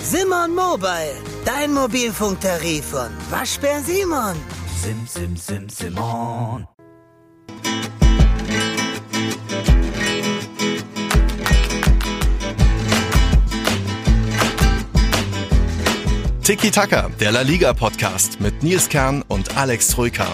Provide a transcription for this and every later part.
Simon Mobile, dein Mobilfunktarif von Waschbär Simon. Simon. Tiki Taka, der La Liga Podcast mit Nils Kern und Alex Troika.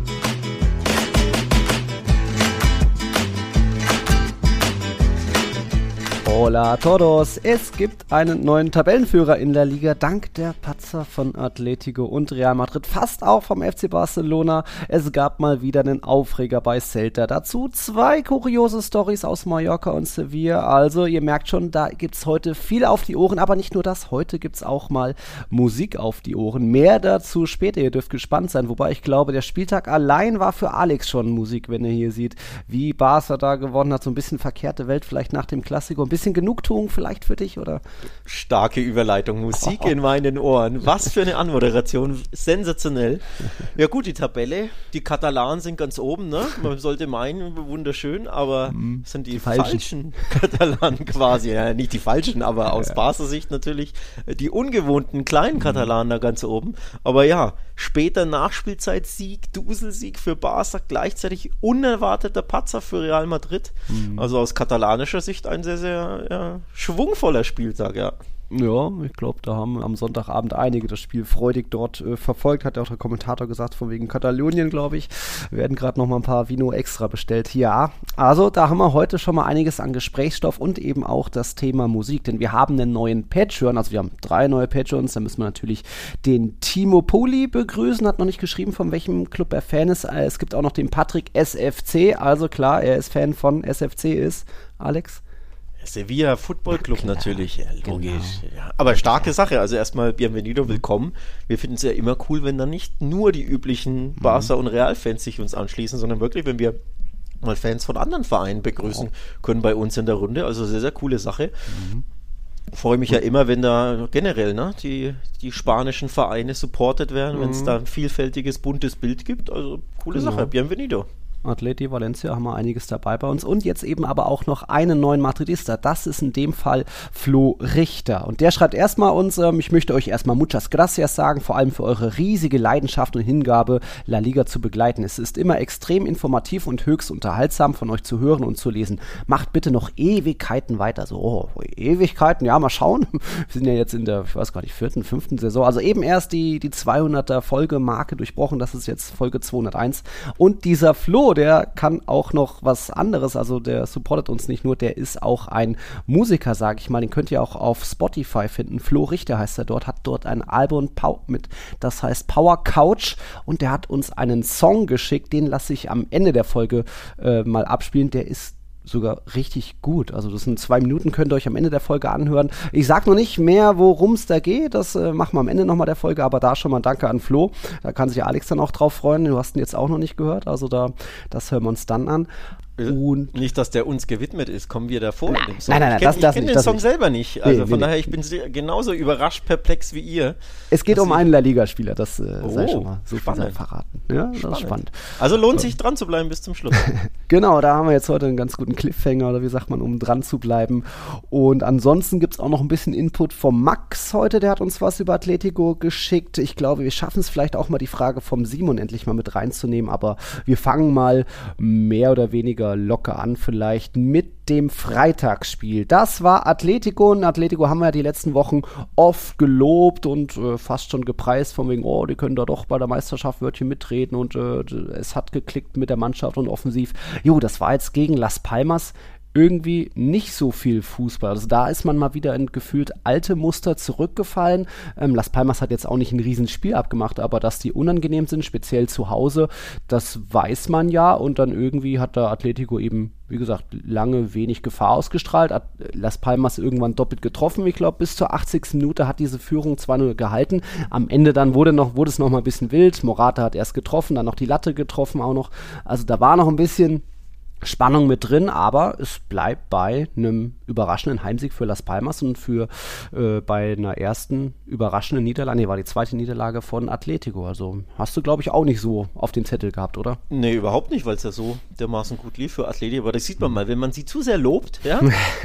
Hola a todos! Es gibt einen neuen Tabellenführer in der Liga, dank der Patzer von Atletico und Real Madrid, fast auch vom FC Barcelona. Es gab mal wieder einen Aufreger bei Celta. Dazu 2 kuriose Storys aus Mallorca und Sevilla. Also ihr merkt schon, da gibt's heute viel auf die Ohren, aber nicht nur das, heute gibt's auch mal Musik auf die Ohren. Mehr dazu später, ihr dürft gespannt sein, wobei ich glaube, der Spieltag allein war für Alex schon Musik, wenn er hier sieht, wie Barca da gewonnen hat, so ein bisschen verkehrte Welt vielleicht nach dem Klassiko, ein bisschen Genugtuung vielleicht für dich, oder? Starke Überleitung, Musik in meinen Ohren. Was für eine Anmoderation, sensationell. Ja gut, die Tabelle, die Katalanen sind ganz oben, ne? Man sollte meinen, wunderschön, aber sind die falschen Katalanen quasi. Ja, nicht die falschen, aber aus Barca Sicht natürlich die ungewohnten kleinen Katalanen da ganz oben. Aber ja, später Nachspielzeit-Sieg, Duselsieg für Barca, gleichzeitig unerwarteter Patzer für Real Madrid. Also aus katalanischer Sicht ein sehr, sehr schwungvoller Spieltag, ja. Ja, ich glaube, da haben am Sonntagabend einige das Spiel freudig dort verfolgt, hat ja auch der Kommentator gesagt, von wegen Katalonien, glaube ich. Wir werden gerade noch mal ein paar Vino extra bestellt. Ja, also da haben wir heute schon mal einiges an Gesprächsstoff und eben auch das Thema Musik, denn wir haben einen neuen Patreon, also wir haben 3 neue Patreons, da müssen wir natürlich den Timo Poli begrüßen, hat noch nicht geschrieben, von welchem Club er Fan ist. Es gibt auch noch den Patrick SFC, also klar, er ist Fan von SFC, ist Alex? Sevilla Football Club natürlich, ja, logisch. Genau. Ja. Aber starke Sache, also erstmal Bienvenido, willkommen. Wir finden es ja immer cool, wenn dann nicht nur die üblichen Barca- und Real-Fans sich uns anschließen, sondern wirklich, wenn wir mal Fans von anderen Vereinen begrüßen können bei uns in der Runde. Also sehr, sehr coole Sache. Freue mich ja immer, wenn da generell die spanischen Vereine supportet werden, wenn es da ein vielfältiges, buntes Bild gibt. Also coole Sache, Bienvenido. Atleti, Valencia haben wir einiges dabei bei uns und jetzt eben aber auch noch einen neuen Madridista, das ist in dem Fall Flo Richter und der schreibt erstmal uns, ich möchte euch erstmal muchas gracias sagen, vor allem für eure riesige Leidenschaft und Hingabe, La Liga zu begleiten. Es ist immer extrem informativ und höchst unterhaltsam von euch zu hören und zu lesen. Macht bitte noch Ewigkeiten weiter, so Ewigkeiten, ja, mal schauen. Wir sind ja jetzt in der, ich weiß gar nicht, 4., 5. Saison, also eben erst die 200er Folge-Marke durchbrochen, das ist jetzt Folge 201 und dieser Flo, der kann auch noch was anderes, also der supportet uns nicht nur, der ist auch ein Musiker, sage ich mal, den könnt ihr auch auf Spotify finden, Flo Richter heißt er dort, hat dort ein Album das heißt Power Couch und der hat uns einen Song geschickt, den lasse ich am Ende der Folge mal abspielen, der ist sogar richtig gut. Also das sind 2 Minuten, könnt ihr euch am Ende der Folge anhören. Ich sag noch nicht mehr, worum es da geht, das machen wir am Ende nochmal der Folge, aber da schon mal Danke an Flo. Da kann sich Alex dann auch drauf freuen. Du hast ihn jetzt auch noch nicht gehört, also das hören wir uns dann an. Und nicht, dass der uns gewidmet ist, kommen wir davor in dem Song. Nein, ich kenne den Song selber nicht, also von daher, ich bin genauso überrascht, perplex wie ihr. Es geht um einen La Liga-Spieler, das sei schon mal so viel verraten. Ja, das ist spannend. Also lohnt sich dran zu bleiben bis zum Schluss. Genau, da haben wir jetzt heute einen ganz guten Cliffhanger, oder wie sagt man, um dran zu bleiben. Und ansonsten gibt es auch noch ein bisschen Input vom Max heute, der hat uns was über Atletico geschickt. Ich glaube, wir schaffen es vielleicht auch mal, die Frage vom Simon endlich mal mit reinzunehmen, aber wir fangen mal mehr oder weniger locker an vielleicht mit dem Freitagsspiel. Das war Atletico und Atletico haben wir ja die letzten Wochen oft gelobt und fast schon gepreist von wegen, die können da doch bei der Meisterschaft Wörtchen mitreden und es hat geklickt mit der Mannschaft und offensiv. Das war jetzt gegen Las Palmas irgendwie nicht so viel Fußball. Also da ist man mal wieder in gefühlt alte Muster zurückgefallen. Las Palmas hat jetzt auch nicht ein Riesenspiel abgemacht, aber dass die unangenehm sind, speziell zu Hause, das weiß man ja und dann irgendwie hat der Atletico eben, wie gesagt, lange wenig Gefahr ausgestrahlt. Las Palmas irgendwann doppelt getroffen. Ich glaube, bis zur 80. Minute hat diese Führung zwar nur gehalten. Am Ende dann wurde es noch mal ein bisschen wild. Morata hat erst getroffen, dann noch die Latte getroffen auch noch. Also da war noch ein bisschen Spannung mit drin, aber es bleibt bei einem überraschenden Heimsieg für Las Palmas und bei einer ersten überraschenden Niederlage, war die zweite Niederlage von Atletico. Also hast du, glaube ich, auch nicht so auf den Zettel gehabt, oder? Nee, überhaupt nicht, weil es ja so dermaßen gut lief für Atletico. Aber das sieht man mal, wenn man sie zu sehr lobt, ja,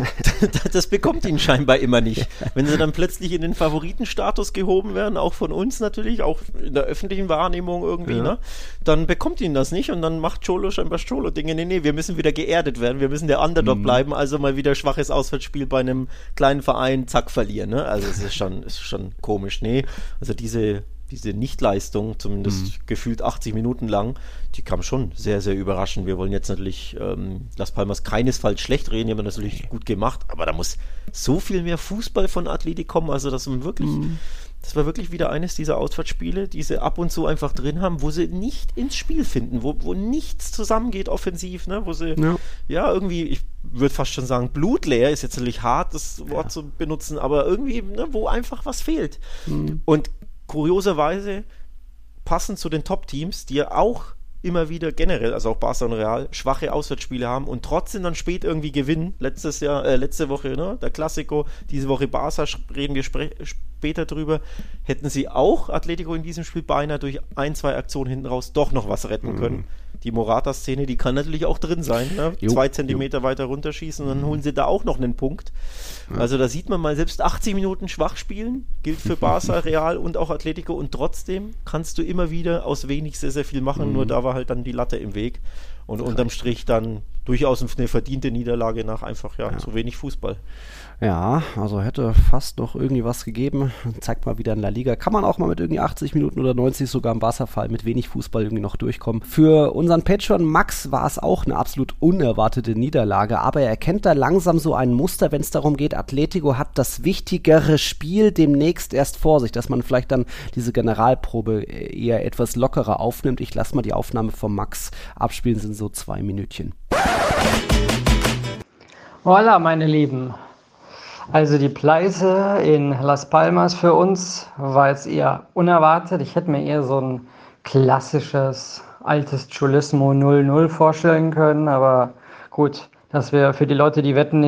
das bekommt ihnen scheinbar immer nicht. Wenn sie dann plötzlich in den Favoritenstatus gehoben werden, auch von uns natürlich, auch in der öffentlichen Wahrnehmung irgendwie, ne, dann bekommt ihnen das nicht und dann macht Cholo scheinbar Cholo-Dinge. Nee, wir müssen wieder geerdet werden, wir müssen der Underdog bleiben, also mal wieder schwaches Auswärtsspiel bei einem kleinen Verein, zack, verlieren. Ne? Also es ist schon komisch. Nee, also diese Nichtleistung, zumindest gefühlt 80 Minuten lang, die kam schon sehr, sehr überraschend. Wir wollen jetzt natürlich Las Palmas keinesfalls schlecht reden, die haben natürlich gut gemacht, aber da muss so viel mehr Fußball von Athletic kommen, also das war wirklich wieder eines dieser Auswärtsspiele, die sie ab und zu einfach drin haben, wo sie nicht ins Spiel finden, wo nichts zusammengeht offensiv, ne? Wo sie irgendwie, ich würde fast schon sagen, blutleer, ist jetzt natürlich hart, das Wort zu benutzen, aber irgendwie, ne, wo einfach was fehlt. Und kurioserweise passend zu den Top-Teams, die ja auch immer wieder generell, also auch Barca und Real, schwache Auswärtsspiele haben und trotzdem dann spät irgendwie gewinnen. Letzte Woche, ne, der Clasico, diese Woche Barca, reden wir später drüber, hätten sie auch Atletico in diesem Spiel beinahe durch 1-2 Aktionen hinten raus doch noch was retten können. Die Morata-Szene, die kann natürlich auch drin sein, ne? 2 Zentimeter weiter runterschießen und dann holen sie da auch noch einen Punkt. Also da sieht man mal, selbst 80 Minuten schwach spielen, gilt für Barca, Real und auch Atletico und trotzdem kannst du immer wieder aus wenig sehr, sehr viel machen, nur da war halt dann die Latte im Weg und unterm Strich dann durchaus eine verdiente Niederlage nach einfach zu wenig Fußball. Ja, also hätte fast noch irgendwie was gegeben. Zeigt mal wieder in La Liga. Kann man auch mal mit irgendwie 80 Minuten oder 90 sogar im Wasserfall mit wenig Fußball irgendwie noch durchkommen. Für unseren Patron Max war es auch eine absolut unerwartete Niederlage, aber er erkennt da langsam so ein Muster, wenn es darum geht, Atletico hat das wichtigere Spiel demnächst erst vor sich, dass man vielleicht dann diese Generalprobe eher etwas lockerer aufnimmt. Ich lasse mal die Aufnahme von Max abspielen, sind so 2 Minütchen. Hola, meine Lieben. Also die Pleite in Las Palmas für uns war jetzt eher unerwartet. Ich hätte mir eher so ein klassisches, altes Cholismo 0-0 vorstellen können. Aber gut, dass wir für die Leute, die wetten,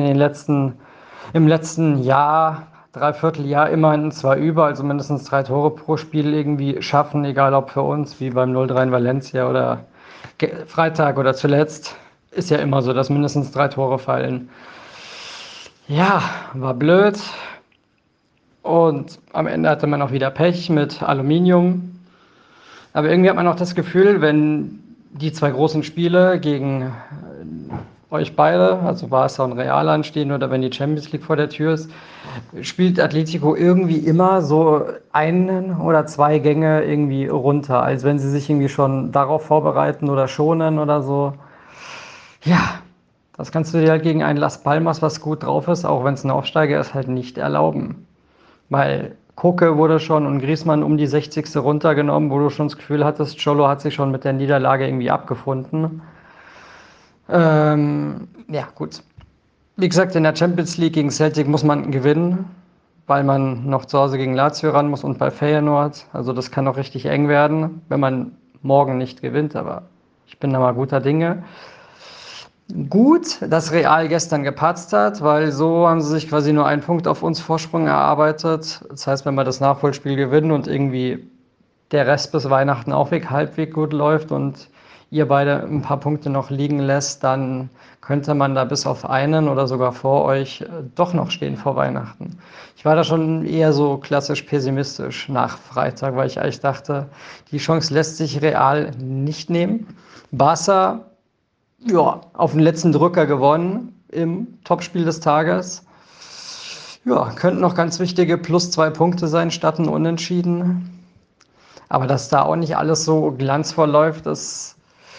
im letzten Jahr, Dreivierteljahr immerhin zwar also mindestens 3 Tore pro Spiel irgendwie schaffen, egal ob für uns, wie beim 0-3 in Valencia oder Freitag oder zuletzt, ist ja immer so, dass mindestens 3 Tore fallen. Ja, war blöd und am Ende hatte man auch wieder Pech mit Aluminium. Aber irgendwie hat man auch das Gefühl, wenn die 2 großen Spiele gegen euch beide, also Barca und Real anstehen oder wenn die Champions League vor der Tür ist, spielt Atletico irgendwie immer so 1 oder 2 Gänge irgendwie runter, als wenn sie sich irgendwie schon darauf vorbereiten oder schonen oder so. Ja. Das kannst du dir halt gegen ein Las Palmas, was gut drauf ist, auch wenn es ein Aufsteiger ist, halt nicht erlauben. Weil Koke wurde schon und Griezmann um die 60. runtergenommen, wo du schon das Gefühl hattest, Cholo hat sich schon mit der Niederlage irgendwie abgefunden. Ja, gut. Wie gesagt, in der Champions League gegen Celtic muss man gewinnen, weil man noch zu Hause gegen Lazio ran muss und bei Feyenoord. Also das kann auch richtig eng werden, wenn man morgen nicht gewinnt, aber ich bin da mal guter Dinge. Gut, dass Real gestern gepatzt hat, weil so haben sie sich quasi nur einen Punkt auf uns Vorsprung erarbeitet. Das heißt, wenn wir das Nachholspiel gewinnen und irgendwie der Rest bis Weihnachten auch halbwegs gut läuft und ihr beide ein paar Punkte noch liegen lässt, dann könnte man da bis auf einen oder sogar vor euch doch noch stehen vor Weihnachten. Ich war da schon eher so klassisch pessimistisch nach Freitag, weil ich eigentlich dachte, die Chance lässt sich Real nicht nehmen. Barca, ja, auf den letzten Drücker gewonnen im Topspiel des Tages. Ja, könnten noch ganz wichtige +2 Punkte sein, statt ein Unentschieden. Aber dass da auch nicht alles so glanzvoll läuft, das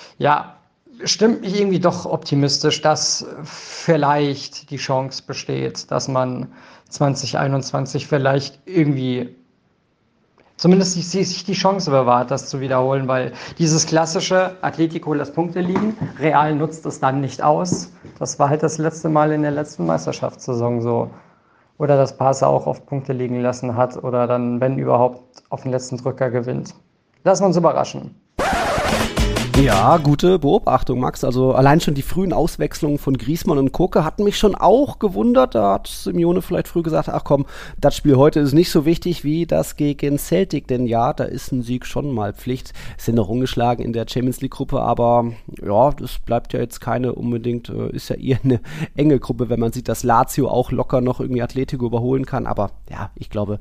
stimmt mich irgendwie doch optimistisch, dass vielleicht die Chance besteht, dass man 2021 vielleicht irgendwie zumindest sich die Chance bewahrt, das zu wiederholen, weil dieses klassische Atletico lässt Punkte liegen, Real nutzt es dann nicht aus. Das war halt das letzte Mal in der letzten Meisterschaftssaison so. Oder dass Barca auch oft Punkte liegen lassen hat oder dann, wenn überhaupt, auf den letzten Drücker gewinnt. Lassen wir uns überraschen. Ja, gute Beobachtung, Max. Also allein schon die frühen Auswechslungen von Griezmann und Koke hatten mich schon auch gewundert. Da hat Simeone vielleicht früh gesagt, ach komm, das Spiel heute ist nicht so wichtig wie das gegen Celtic. Denn ja, da ist ein Sieg schon mal Pflicht. Sind noch ungeschlagen in der Champions-League-Gruppe, aber ja, das bleibt ja jetzt keine unbedingt, ist ja eher eine enge Gruppe, wenn man sieht, dass Lazio auch locker noch irgendwie Atletico überholen kann. Aber ja, ich glaube,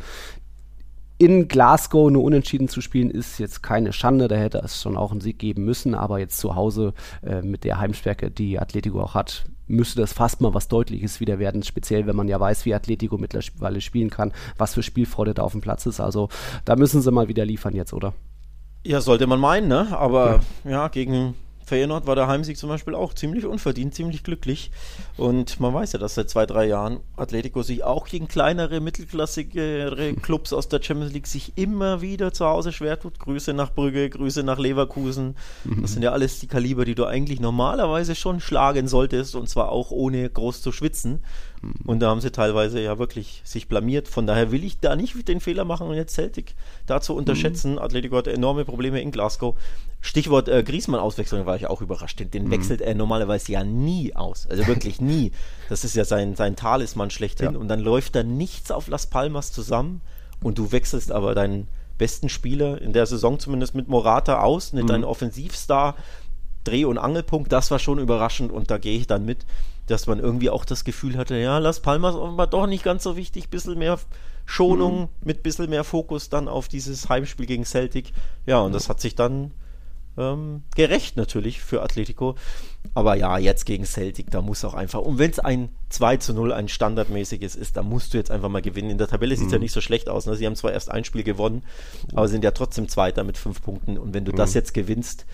in Glasgow nur unentschieden zu spielen, ist jetzt keine Schande. Da hätte es schon auch einen Sieg geben müssen. Aber jetzt zu Hause mit der Heimstärke, die Atletico auch hat, müsste das fast mal was Deutliches wieder werden. Speziell, wenn man ja weiß, wie Atletico mittlerweile spielen kann, was für Spielfreude da auf dem Platz ist. Also da müssen sie mal wieder liefern jetzt, oder? Ja, sollte man meinen, ne? Aber ja gegen Feyenoord war der Heimsieg zum Beispiel auch ziemlich unverdient, ziemlich glücklich. Und man weiß ja, dass seit 2-3 Jahren Atletico sich auch gegen kleinere, mittelklassigere Clubs aus der Champions League sich immer wieder zu Hause schwer tut. Grüße nach Brügge, Grüße nach Leverkusen. Das sind ja alles die Kaliber, die du eigentlich normalerweise schon schlagen solltest, und zwar auch ohne groß zu schwitzen. Und da haben sie teilweise ja wirklich sich blamiert. Von daher will ich da nicht den Fehler machen und jetzt Celtic da zu unterschätzen. Atletico hatte enorme Probleme in Glasgow. Stichwort Griezmann-Auswechslung, war ich auch überrascht. Den wechselt er normalerweise ja nie aus. Also wirklich nie. Das ist ja sein Talisman schlechthin. Ja. Und dann läuft da nichts auf Las Palmas zusammen und du wechselst aber deinen besten Spieler in der Saison zumindest mit Morata aus, mit deinem Offensivstar, Dreh- und Angelpunkt. Das war schon überraschend und da gehe ich dann mit, dass man irgendwie auch das Gefühl hatte, ja, Las Palmas offenbar doch nicht ganz so wichtig, bisschen mehr Schonung, mit bisschen mehr Fokus dann auf dieses Heimspiel gegen Celtic. Ja, und das hat sich dann gerecht natürlich für Atletico. Aber ja, jetzt gegen Celtic, da muss auch einfach, und wenn es ein 2-0, ein standardmäßiges ist, da musst du jetzt einfach mal gewinnen. In der Tabelle sieht es ja nicht so schlecht aus, ne? Sie haben zwar erst ein Spiel gewonnen, aber sind ja trotzdem Zweiter mit 5 Punkten, und wenn du das jetzt gewinnst,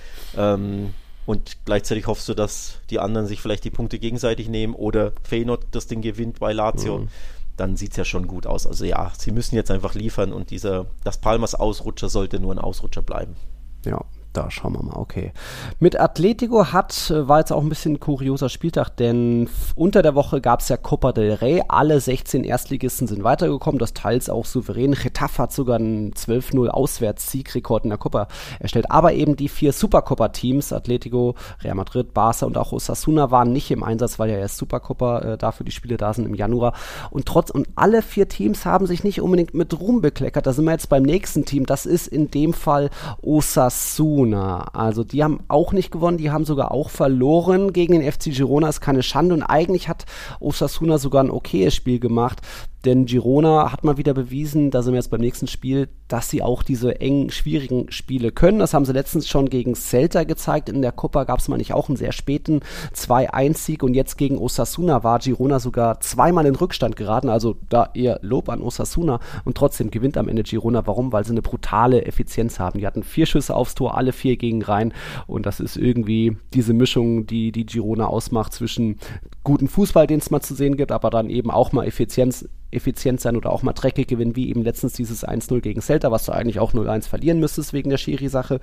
und gleichzeitig hoffst du, dass die anderen sich vielleicht die Punkte gegenseitig nehmen oder Feyenoord das Ding gewinnt bei Lazio, dann sieht es ja schon gut aus. Also ja, sie müssen jetzt einfach liefern, und das Palmas-Ausrutscher sollte nur ein Ausrutscher bleiben. Ja. Da schauen wir mal, okay. Mit Atletico war jetzt auch ein bisschen ein kurioser Spieltag, denn unter der Woche gab es ja Copa del Rey. Alle 16 Erstligisten sind weitergekommen, das teils auch souverän. Getafe hat sogar einen 12-0 Auswärtssiegrekord in der Copa erstellt. Aber eben die 4 Supercopa-Teams, Atletico, Real Madrid, Barca und auch Osasuna, waren nicht im Einsatz, weil ja erst Supercopa dafür die Spiele da sind im Januar. Und alle 4 Teams haben sich nicht unbedingt mit Ruhm bekleckert. Da sind wir jetzt beim nächsten Team. Das ist in dem Fall Osasuna. Also die haben auch nicht gewonnen, die haben sogar auch verloren gegen den FC Girona, ist keine Schande, und eigentlich hat Osasuna sogar ein okayes Spiel gemacht, denn Girona hat mal wieder bewiesen, da sind wir jetzt beim nächsten Spiel, dass sie auch diese engen, schwierigen Spiele können. Das haben sie letztens schon gegen Celta gezeigt. In der Copa gab es mal nicht auch einen sehr späten 2-1-Sieg, und jetzt gegen Osasuna war Girona sogar zweimal in Rückstand geraten. Also da eher Lob an Osasuna, und trotzdem gewinnt am Ende Girona. Warum? Weil sie eine brutale Effizienz haben. Die hatten 4 Schüsse aufs Tor, alle 4 gingen rein, und das ist irgendwie diese Mischung, die Girona ausmacht zwischen guten Fußball, den es mal zu sehen gibt, aber dann eben auch mal effizient sein oder auch mal dreckig gewinnen, wie eben letztens dieses 1-0 gegen Celta, was du eigentlich auch 0-1 verlieren müsstest wegen der Schiri-Sache.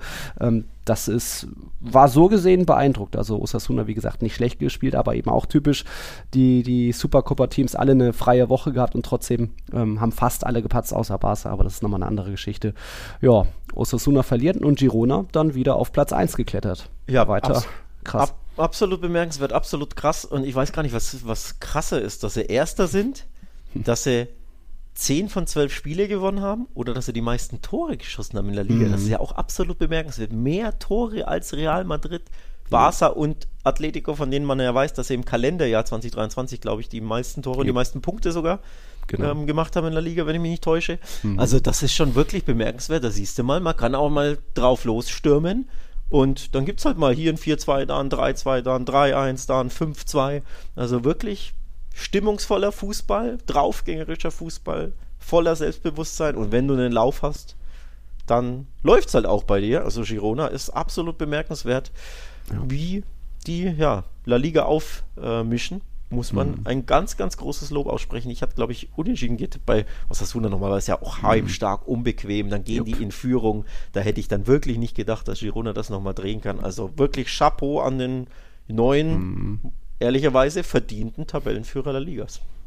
War so gesehen beeindruckt. Also Osasuna, wie gesagt, nicht schlecht gespielt, aber eben auch typisch die Supercopa-Teams, alle eine freie Woche gehabt, und trotzdem haben fast alle gepatzt, außer Barca, aber das ist nochmal eine andere Geschichte. Ja, Osasuna verliert und Girona dann wieder auf Platz 1 geklettert. Ja, weiter. Krass. Absolut bemerkenswert, absolut krass, und ich weiß gar nicht, was krasser ist, dass sie Erster sind, dass sie 10 von 12 Spiele gewonnen haben, oder dass sie die meisten Tore geschossen haben in der Liga. Das ist ja auch absolut bemerkenswert. Mehr Tore als Real Madrid, Barca und Atletico, von denen man ja weiß, dass sie im Kalenderjahr 2023, glaube ich, die meisten Tore und die meisten Punkte sogar gemacht haben in der Liga, wenn ich mich nicht täusche. Also das ist schon wirklich bemerkenswert. Da siehst du mal, man kann auch mal drauf losstürmen. Und dann gibt es halt mal hier ein 4-2, da ein 3-2, da ein 3-1, da ein 5-2. Also wirklich stimmungsvoller Fußball, draufgängerischer Fußball, voller Selbstbewusstsein. Und wenn du einen Lauf hast, dann läuft es halt auch bei dir. Also Girona ist absolut bemerkenswert, wie die La Liga aufmischen. Muss man ein ganz, ganz großes Lob aussprechen. Ich hatte, glaube ich, unentschieden geht bei Osasuna normalerweise ja auch heimstark, unbequem, dann gehen die in Führung. Da hätte ich dann wirklich nicht gedacht, dass Girona das nochmal drehen kann. Also wirklich Chapeau an den neuen, ehrlicherweise verdienten Tabellenführer der Ligas.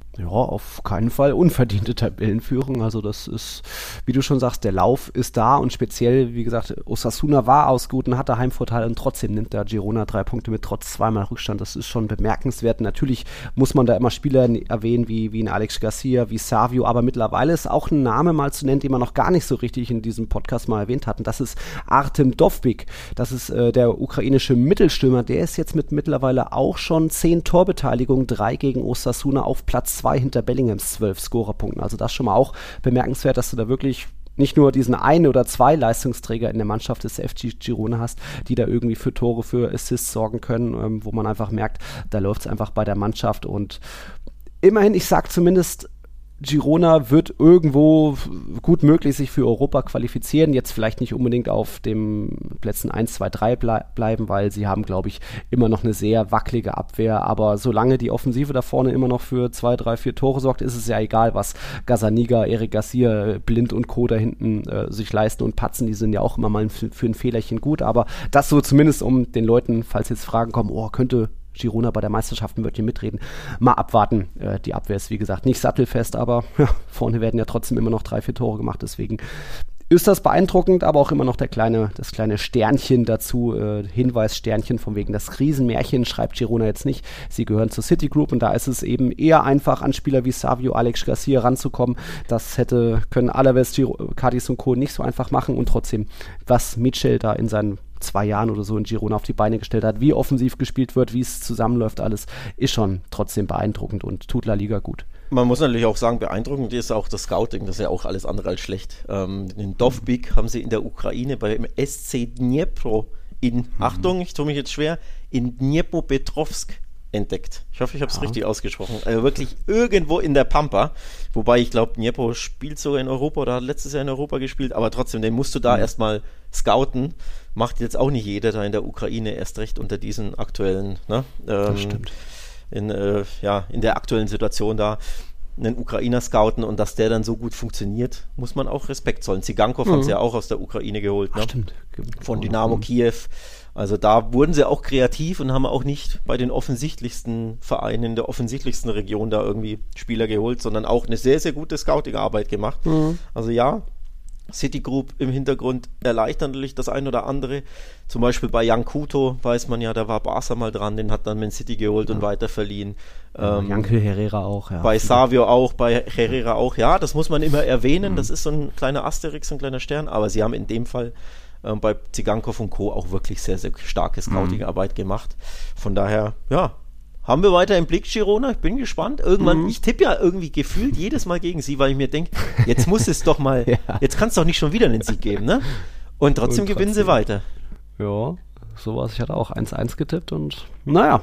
Ja, auf keinen Fall unverdiente Tabellenführung. Also das ist, wie du schon sagst, der Lauf ist da und speziell, wie gesagt, Osasuna war ausgeruht und hatte Heimvorteil und trotzdem nimmt da Girona 3 Punkte mit, trotz zweimal Rückstand. Das ist schon bemerkenswert. Natürlich muss man da immer Spieler erwähnen, wie ein Alex Garcia, wie Savio, aber mittlerweile ist auch ein Name mal zu nennen, den wir noch gar nicht so richtig in diesem Podcast mal erwähnt hatten. Das ist Artem Dovbyk. Das ist der ukrainische Mittelstürmer. Der ist jetzt mit mittlerweile auch schon 10 Torbeteiligungen, 3 gegen Osasuna auf Platz 2 hinter Bellinghams 12 Scorerpunkten. Also das schon mal auch bemerkenswert, dass du da wirklich nicht nur diesen 1 oder 2 Leistungsträger in der Mannschaft des FC Girona hast, die da irgendwie für Tore, für Assists sorgen können, wo man einfach merkt, da läuft es einfach bei der Mannschaft und immerhin, ich sag zumindest, Girona wird irgendwo gut möglich sich für Europa qualifizieren, jetzt vielleicht nicht unbedingt auf den Plätzen 1, 2, 3 bleiben, weil sie haben, glaube ich, immer noch eine sehr wackelige Abwehr, aber solange die Offensive da vorne immer noch für 2, 3, 4 Tore sorgt, ist es ja egal, was Gazzaniga, Eric Garcia, Blind und Co. da hinten sich leisten und patzen, die sind ja auch immer mal für ein Fehlerchen gut, aber das so zumindest, um den Leuten, falls jetzt Fragen kommen, könnte Girona bei der Meisterschaft ein Wörtchen mitreden. Mal abwarten. Die Abwehr ist, wie gesagt, nicht sattelfest, aber vorne werden ja trotzdem immer noch 3, 4 Tore gemacht. Deswegen ist das beeindruckend, aber auch immer noch das kleine Sternchen dazu, Hinweissternchen von wegen das Riesenmärchen, schreibt Girona jetzt nicht. Sie gehören zur City Group und da ist es eben eher einfach, an Spieler wie Savio, Alex Garcia ranzukommen. Das können Alaves, Cadiz und Co. nicht so einfach machen und trotzdem, was Mitchell da in seinen 2 Jahren oder so in Girona auf die Beine gestellt hat, wie offensiv gespielt wird, wie es zusammenläuft, alles ist schon trotzdem beeindruckend und tut La Liga gut. Man muss natürlich auch sagen, beeindruckend ist auch das Scouting, das ist ja auch alles andere als schlecht. Den Dovbyk haben sie in der Ukraine beim SC Dnipro Achtung, ich tue mich jetzt schwer, in Dnipropetrovsk entdeckt. Ich hoffe, ich habe es richtig ausgesprochen. Also wirklich irgendwo in der Pampa. Wobei ich glaube, Dnipro spielt sogar in Europa oder hat letztes Jahr in Europa gespielt, aber trotzdem, den musst du da erstmal scouten. Macht jetzt auch nicht jeder da in der Ukraine, erst recht unter diesen aktuellen, das stimmt. In der aktuellen Situation da einen Ukrainer scouten und dass der dann so gut funktioniert, muss man auch Respekt zollen. Zigankov haben sie ja auch aus der Ukraine geholt. Ne? Stimmt. Von Dynamo Kiew. Also da wurden sie auch kreativ und haben auch nicht bei den offensichtlichsten Vereinen in der offensichtlichsten Region da irgendwie Spieler geholt, sondern auch eine sehr, sehr gute Scouting-Arbeit gemacht. Also ja, City Group im Hintergrund erleichtert natürlich das ein oder andere. Zum Beispiel bei Jan Couto weiß man ja, da war Barca mal dran, den hat dann Man City geholt und weiterverliehen. Jankel Herrera auch, ja. Bei Savio auch, bei Herrera auch. Ja, das muss man immer erwähnen, das ist so ein kleiner Asterix, ein kleiner Stern, aber sie haben in dem Fall bei Zigankov und Co. auch wirklich sehr, sehr starke Scouting-Arbeit gemacht. Von daher, ja, haben wir weiter im Blick, Girona. Ich bin gespannt. Irgendwann, ich tippe ja irgendwie gefühlt jedes Mal gegen sie, weil ich mir denke, jetzt muss es doch mal, jetzt kann es doch nicht schon wieder einen Sieg geben, ne? Und trotzdem gewinnen sie weiter. Ja, sowas. Ich hatte auch 1-1 getippt und naja,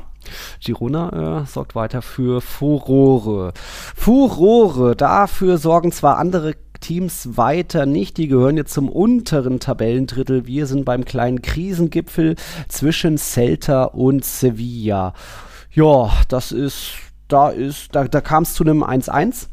Girona sorgt weiter für Furore. Dafür sorgen zwar andere Teams weiter nicht, die gehören jetzt zum unteren Tabellendrittel. Wir sind beim kleinen Krisengipfel zwischen Celta und Sevilla. Ja, da kam es zu einem 1-1.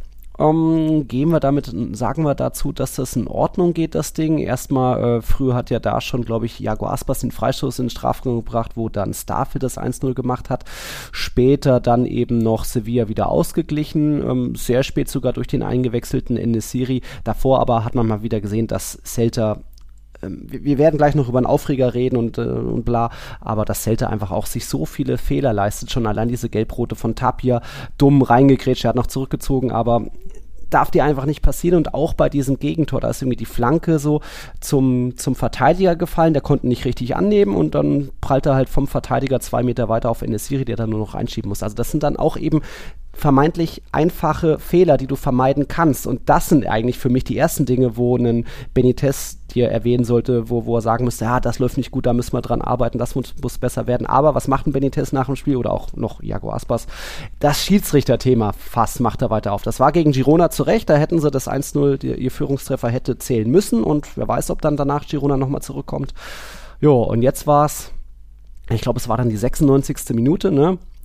Sagen wir dazu, dass das in Ordnung geht, das Ding. Erstmal, früher hat ja da schon, glaube ich, Iago Aspas den Freistoß in den Strafraum gebracht, wo dann Starfield das 1-0 gemacht hat. Später dann eben noch Sevilla wieder ausgeglichen, sehr spät sogar durch den eingewechselten En-Nesyri. Davor aber hat man mal wieder gesehen, dass Celta, wir werden gleich noch über einen Aufreger reden und bla, aber dass Celta einfach auch sich so viele Fehler leistet, schon allein diese Gelbrote von Tapia, dumm reingegrätscht, er hat noch zurückgezogen, aber darf dir einfach nicht passieren und auch bei diesem Gegentor, da ist irgendwie die Flanke so zum Verteidiger gefallen, der konnte nicht richtig annehmen und dann prallt er halt vom Verteidiger 2 Meter weiter auf En-Nesyri, der dann nur noch einschieben muss. Also das sind dann auch eben vermeintlich einfache Fehler, die du vermeiden kannst. Und das sind eigentlich für mich die ersten Dinge, wo ein Benitez dir erwähnen sollte, wo er sagen müsste, ja, das läuft nicht gut, da müssen wir dran arbeiten, das muss besser werden. Aber was macht ein Benitez nach dem Spiel oder auch noch Iago Aspas? Das Schiedsrichterthema Fass macht er weiter auf. Das war gegen Girona zurecht, da hätten sie das 1-0, ihr Führungstreffer hätte zählen müssen und wer weiß, ob dann danach Girona nochmal zurückkommt. Jo, und jetzt war's, ich glaube, es war dann die 96. Minute, ne?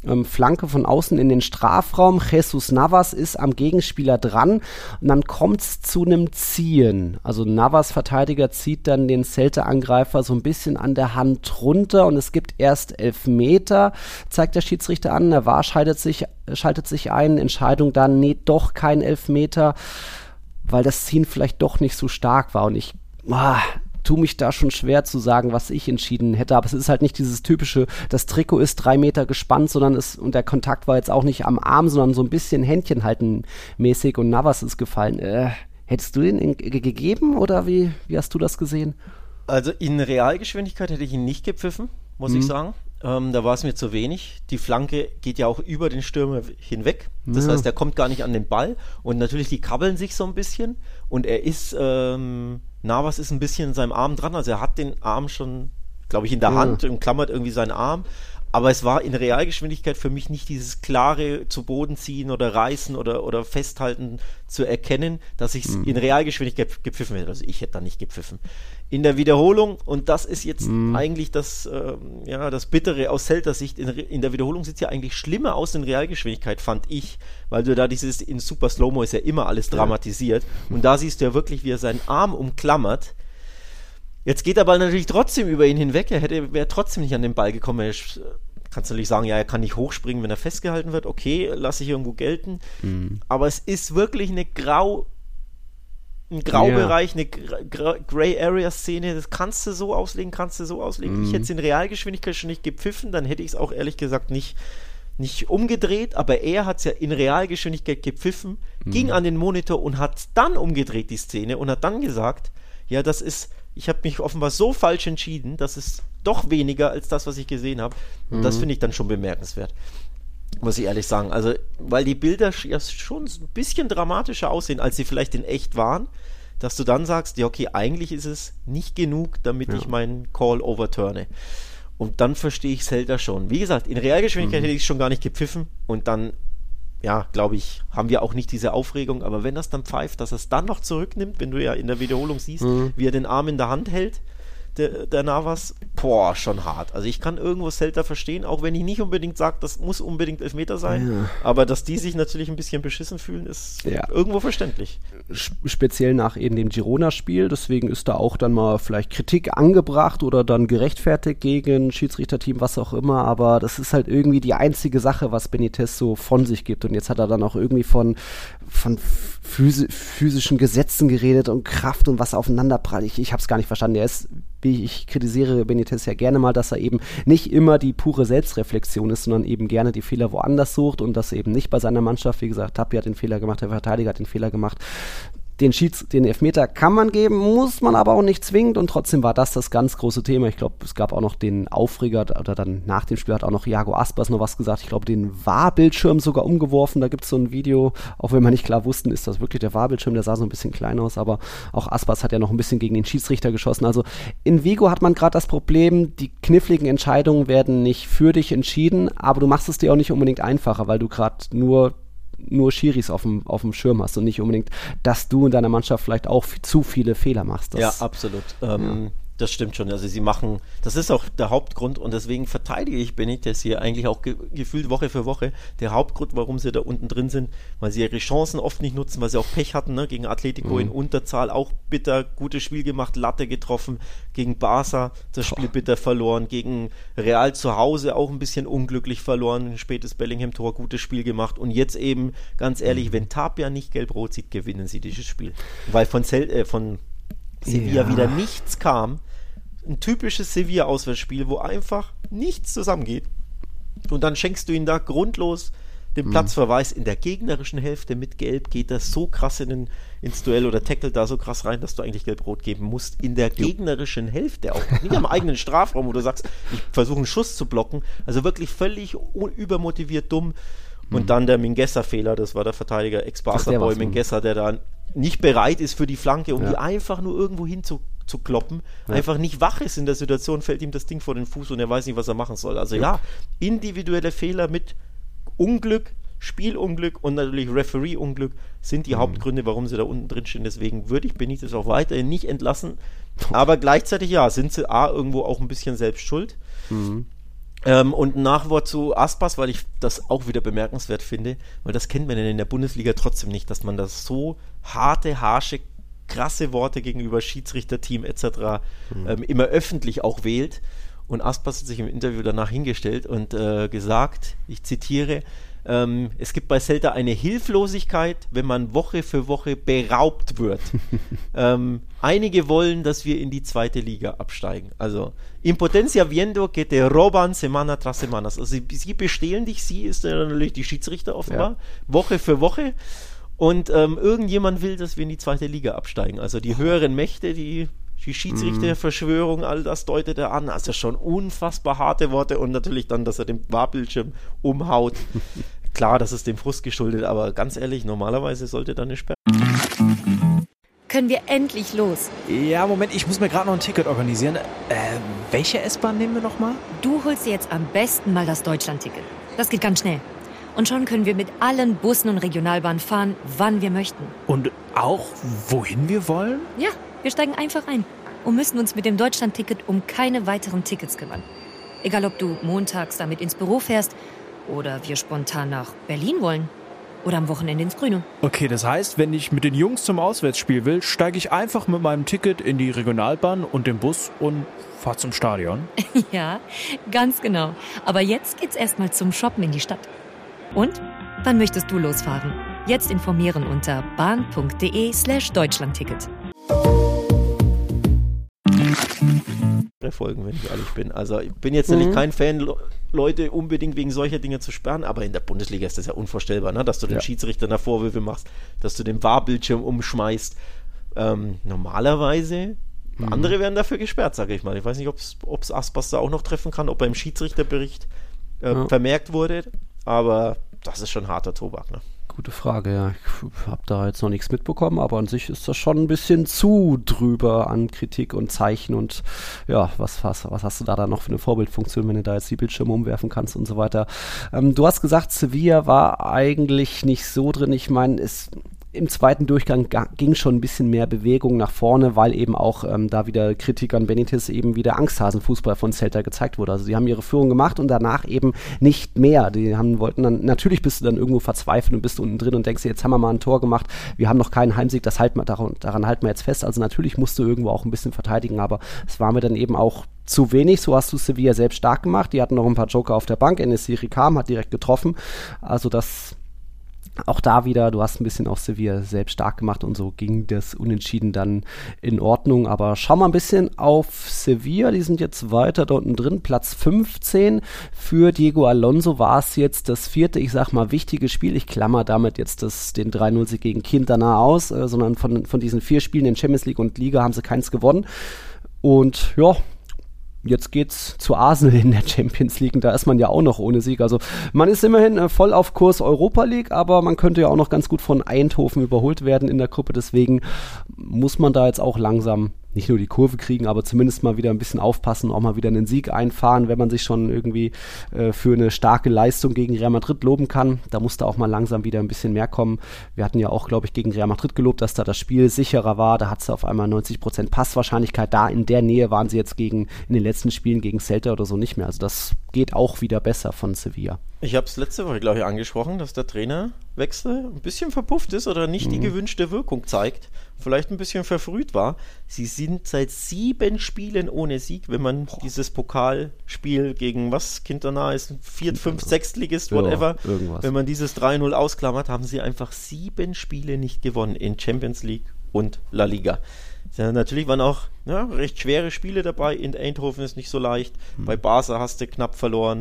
Flanke von außen in den Strafraum. Jesus Navas ist am Gegenspieler dran und dann kommt es zu einem Ziehen. Also Navas Verteidiger zieht dann den Celta-Angreifer so ein bisschen an der Hand runter und es gibt erst Elfmeter, zeigt der Schiedsrichter an. Der VAR schaltet sich ein, Entscheidung dann, nee, doch kein Elfmeter, weil das Ziehen vielleicht doch nicht so stark war und ich tue mich da schon schwer zu sagen, was ich entschieden hätte, aber es ist halt nicht dieses typische, das Trikot ist 3 Meter gespannt, und der Kontakt war jetzt auch nicht am Arm, sondern so ein bisschen Händchen halten mäßig und Navas ist gefallen. Hättest du den gegeben oder wie hast du das gesehen? Also in Realgeschwindigkeit hätte ich ihn nicht gepfiffen, muss ich sagen. Da war es mir zu wenig. Die Flanke geht ja auch über den Stürmer hinweg. Das heißt, er kommt gar nicht an den Ball. Und natürlich, die kabbeln sich so ein bisschen. Und er ist, Navas ist ein bisschen in seinem Arm dran. Also er hat den Arm schon, glaube ich, in der Hand und klammert irgendwie seinen Arm. Aber es war in Realgeschwindigkeit für mich nicht dieses klare zu Boden ziehen oder reißen oder festhalten zu erkennen, dass ich es in Realgeschwindigkeit gepfiffen hätte. Also ich hätte da nicht gepfiffen. In der Wiederholung, und das ist jetzt eigentlich das Bittere aus Celta-Sicht, in der Wiederholung sieht es ja eigentlich schlimmer aus in Realgeschwindigkeit, fand ich, weil du da in Super Slow-Mo ist ja immer alles dramatisiert und da siehst du ja wirklich, wie er seinen Arm umklammert. Jetzt geht der Ball natürlich trotzdem über ihn hinweg, wäre trotzdem nicht an den Ball gekommen. Kannst du natürlich sagen, ja, er kann nicht hochspringen, wenn er festgehalten wird. Okay, lasse ich irgendwo gelten. Aber es ist wirklich ein Graubereich, eine Gray-Area-Szene. Das kannst du so auslegen. Ich hätte es in Realgeschwindigkeit schon nicht gepfiffen, dann hätte ich es auch ehrlich gesagt nicht umgedreht, aber er hat es ja in Realgeschwindigkeit gepfiffen, ging an den Monitor und hat dann umgedreht, die Szene, und hat dann gesagt, ja, ich habe mich offenbar so falsch entschieden, das ist doch weniger als das, was ich gesehen habe. Und das finde ich dann schon bemerkenswert, muss ich ehrlich sagen. Also, weil die Bilder ja schon ein bisschen dramatischer aussehen, als sie vielleicht in echt waren, dass du dann sagst, ja okay, eigentlich ist es nicht genug, damit ich meinen Call overturne. Und dann verstehe ich Celta schon. Wie gesagt, in Realgeschwindigkeit hätte ich es schon gar nicht gepfiffen und dann, ja, glaube ich, haben wir auch nicht diese Aufregung, aber wenn das dann pfeift, dass er es dann noch zurücknimmt, wenn du ja in der Wiederholung siehst, wie er den Arm in der Hand hält, der Navas, schon hart. Also ich kann irgendwo Celta verstehen, auch wenn ich nicht unbedingt sage, das muss unbedingt Elfmeter sein, aber dass die sich natürlich ein bisschen beschissen fühlen, ist irgendwo verständlich. Speziell nach eben dem Girona-Spiel, deswegen ist da auch dann mal vielleicht Kritik angebracht oder dann gerechtfertigt gegen Schiedsrichterteam, was auch immer, aber das ist halt irgendwie die einzige Sache, was Benitez so von sich gibt und jetzt hat er dann auch irgendwie von physischen Gesetzen geredet und Kraft und was aufeinanderprallt. Ich habe es gar nicht verstanden. Ich kritisiere Benitez ja gerne mal, dass er eben nicht immer die pure Selbstreflexion ist, sondern eben gerne die Fehler woanders sucht und das eben nicht bei seiner Mannschaft. Wie gesagt, Tapia hat den Fehler gemacht, der Verteidiger hat den Fehler gemacht. Den Elfmeter kann man geben, muss man aber auch nicht zwingend und trotzdem war das ganz große Thema. Ich glaube, es gab auch noch den Aufreger oder dann nach dem Spiel hat auch noch Iago Aspas noch was gesagt. Ich glaube, den VAR-Bildschirm sogar umgeworfen. Da gibt es so ein Video, auch wenn wir nicht klar wussten, ist das wirklich der VAR-Bildschirm, der sah so ein bisschen klein aus, aber auch Aspas hat ja noch ein bisschen gegen den Schiedsrichter geschossen. Also in Vigo hat man gerade das Problem, die kniffligen Entscheidungen werden nicht für dich entschieden, aber du machst es dir auch nicht unbedingt einfacher, weil du gerade nur Schiris auf dem Schirm hast und nicht unbedingt, dass du in deiner Mannschaft vielleicht auch zu viele Fehler machst. Ja, absolut. Das stimmt schon. Also sie machen, das ist auch der Hauptgrund und deswegen verteidige ich Benitez hier eigentlich auch gefühlt Woche für Woche. Der Hauptgrund, warum sie da unten drin sind, weil sie ihre Chancen oft nicht nutzen, weil sie auch Pech hatten, ne? Gegen Atletico in Unterzahl, auch bitter, gutes Spiel gemacht, Latte getroffen, gegen Barca das Spiel bitter verloren, gegen Real zu Hause auch ein bisschen unglücklich verloren, ein spätes Bellingham-Tor, gutes Spiel gemacht und jetzt eben, ganz ehrlich, wenn Tapia nicht gelb-rot sieht, gewinnen sie dieses Spiel. Weil von Sevilla wieder nichts kam. Ein typisches Sevilla-Auswärtsspiel, wo einfach nichts zusammengeht. Und dann schenkst du ihnen da grundlos den Platzverweis in der gegnerischen Hälfte mit Gelb, geht das so krass ins Duell oder tackelt da so krass rein, dass du eigentlich Gelb-Rot geben musst. In der gegnerischen Hälfte auch. Nicht am eigenen Strafraum, wo du sagst, ich versuche einen Schuss zu blocken. Also wirklich völlig übermotiviert dumm. Und dann der Mingueza-Fehler, das war der Verteidiger Ex-Barca-Boy Mingueza, der da nicht bereit ist für die Flanke, um die einfach nur irgendwo hin zu kloppen, einfach nicht wach ist in der Situation, fällt ihm das Ding vor den Fuß und er weiß nicht, was er machen soll. Also individuelle Fehler mit Unglück, Spielunglück und natürlich Referee-Unglück sind die Hauptgründe, warum sie da unten drin stehen. Deswegen würde ich Benitez auch weiterhin nicht entlassen. Aber gleichzeitig sind sie irgendwo auch ein bisschen selbst schuld. Und ein Nachwort zu Aspas, weil ich das auch wieder bemerkenswert finde, weil das kennt man in der Bundesliga trotzdem nicht, dass man das so harte, harsche, krasse Worte gegenüber Schiedsrichterteam etc. Immer öffentlich auch wählt. Und Aspas hat sich im Interview danach hingestellt und gesagt, ich zitiere, es gibt bei Celta eine Hilflosigkeit, wenn man Woche für Woche beraubt wird. Einige wollen, dass wir in die zweite Liga absteigen. Also, impotencia viendo que te roban semana tras semana. Also, sie bestehlen dich, sie ist natürlich die Schiedsrichter offenbar, Woche für Woche. Und irgendjemand will, dass wir in die zweite Liga absteigen. Also, die höheren Mächte, die Schiedsrichterverschwörung, all das deutet er an. Also schon unfassbar harte Worte und natürlich dann, dass er den Wahrbildschirm umhaut. Klar, das ist dem Frust geschuldet, aber ganz ehrlich, normalerweise sollte da eine Sperre. Können wir endlich los? Ja, Moment, ich muss mir gerade noch ein Ticket organisieren. Welche S-Bahn nehmen wir nochmal? Du holst dir jetzt am besten mal das Deutschland-Ticket. Das geht ganz schnell. Und schon können wir mit allen Bussen und Regionalbahnen fahren, wann wir möchten. Und auch, wohin wir wollen? Ja, wir steigen einfach ein und müssen uns mit dem Deutschland-Ticket um keine weiteren Tickets kümmern. Egal, ob du montags damit ins Büro fährst oder wir spontan nach Berlin wollen oder am Wochenende ins Grüne. Okay, das heißt, wenn ich mit den Jungs zum Auswärtsspiel will, steige ich einfach mit meinem Ticket in die Regionalbahn und den Bus und fahre zum Stadion. Ja, ganz genau. Aber jetzt geht's erstmal zum Shoppen in die Stadt. Und? Wann möchtest du losfahren? Jetzt informieren unter bahn.de/Deutschlandticket. Folgen, wenn ich ehrlich bin. Also ich bin jetzt natürlich kein Fan, Leute unbedingt wegen solcher Dinge zu sperren, aber in der Bundesliga ist das ja unvorstellbar, ne? Dass du den Schiedsrichtern da Vorwürfe machst, dass du den Wahrbildschirm umschmeißt. Normalerweise, andere werden dafür gesperrt, sage ich mal. Ich weiß nicht, ob es Aspas da auch noch treffen kann, ob beim Schiedsrichterbericht vermerkt wurde, aber das ist schon harter Tobak, ne? Gute Frage, ja. Ich habe da jetzt noch nichts mitbekommen, aber an sich ist das schon ein bisschen zu drüber an Kritik und Zeichen und ja, was hast du da noch für eine Vorbildfunktion, wenn du da jetzt die Bildschirme umwerfen kannst und so weiter. Du hast gesagt, Sevilla war eigentlich nicht so drin. Ich meine, im zweiten Durchgang ging schon ein bisschen mehr Bewegung nach vorne, weil eben auch da wieder Kritik an Benitez eben wieder Angsthasenfußball von Celta gezeigt wurde. Also sie haben ihre Führung gemacht und danach eben nicht mehr. Wollten dann, natürlich bist du dann irgendwo verzweifelt und bist unten drin und denkst dir, jetzt haben wir mal ein Tor gemacht, wir haben noch keinen Heimsieg, daran halten wir jetzt fest. Also natürlich musst du irgendwo auch ein bisschen verteidigen, aber es war mir dann eben auch zu wenig. So hast du Sevilla selbst stark gemacht. Die hatten noch ein paar Joker auf der Bank. En-Nesyri kam, hat direkt getroffen. Also auch da wieder, du hast ein bisschen auch Sevilla selbst stark gemacht und so ging das Unentschieden dann in Ordnung. Aber schau mal ein bisschen auf Sevilla, die sind jetzt weiter da unten drin, Platz 15. Für Diego Alonso war es jetzt das vierte, ich sag mal, wichtige Spiel. Ich klammer damit jetzt den 3-0-Sieg gegen Quintana aus, sondern von diesen 4 Spielen in Champions League und Liga haben sie keins gewonnen. Und ja, jetzt geht's zu Arsenal in der Champions League und da ist man ja auch noch ohne Sieg. Also man ist immerhin voll auf Kurs Europa League, aber man könnte ja auch noch ganz gut von Eindhoven überholt werden in der Gruppe. Deswegen muss man da jetzt auch langsam nicht nur die Kurve kriegen, aber zumindest mal wieder ein bisschen aufpassen, auch mal wieder einen Sieg einfahren, wenn man sich schon irgendwie für eine starke Leistung gegen Real Madrid loben kann. Da muss da auch mal langsam wieder ein bisschen mehr kommen. Wir hatten ja auch, glaube ich, gegen Real Madrid gelobt, dass da das Spiel sicherer war. Da hat es auf einmal 90% Passwahrscheinlichkeit. Da in der Nähe waren sie jetzt in den letzten Spielen gegen Celta oder so nicht mehr. Also das geht auch wieder besser von Sevilla. Ich habe es letzte Woche, glaube ich, angesprochen, dass der Trainerwechsel ein bisschen verpufft ist oder nicht die gewünschte Wirkung zeigt. Vielleicht ein bisschen verfrüht war. Sie sind seit 7 Spielen ohne Sieg, wenn man dieses Pokalspiel gegen Quintana ist, 4., 5., 6. Ligist, whatever. Ja, wenn man dieses 3-0 ausklammert, haben sie einfach 7 Spiele nicht gewonnen in Champions League und La Liga. Ja, natürlich waren auch recht schwere Spiele dabei. In Eindhoven ist nicht so leicht. Bei Barca hast du knapp verloren.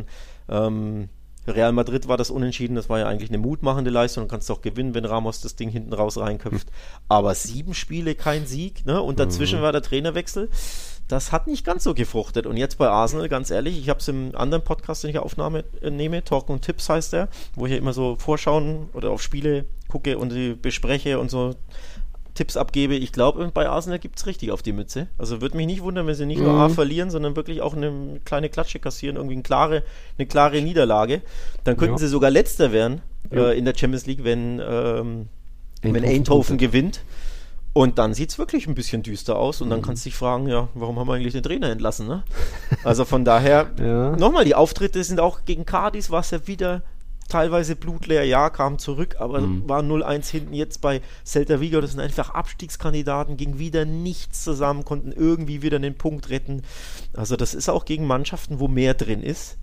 Real Madrid war das Unentschieden, das war ja eigentlich eine mutmachende Leistung, du kannst auch gewinnen, wenn Ramos das Ding hinten raus reinköpft, aber 7 Spiele, kein Sieg, ne? Und dazwischen war der Trainerwechsel, das hat nicht ganz so gefruchtet und jetzt bei Arsenal, ganz ehrlich, ich habe es im anderen Podcast, den ich nehme, Talk und Tipps heißt der, wo ich immer so vorschauen oder auf Spiele gucke und die bespreche und so Tipps abgebe. Ich glaube, bei Arsenal gibt es richtig auf die Mütze. Also würde mich nicht wundern, wenn sie nicht nur A verlieren, sondern wirklich auch eine kleine Klatsche kassieren, irgendwie eine klare Niederlage. Dann könnten sie sogar Letzter werden in der Champions League, wenn Eindhoven gewinnt. Und dann sieht es wirklich ein bisschen düster aus und dann kannst du dich fragen, ja, warum haben wir eigentlich den Trainer entlassen, ne? Also von daher, nochmal, die Auftritte sind auch gegen Cádiz, war es ja wieder teilweise blutleer, ja, kam zurück, aber war 0-1 hinten. Jetzt bei Celta Vigo, das sind einfach Abstiegskandidaten, ging wieder nichts zusammen, konnten irgendwie wieder den Punkt retten. Also das ist auch gegen Mannschaften, wo mehr drin ist,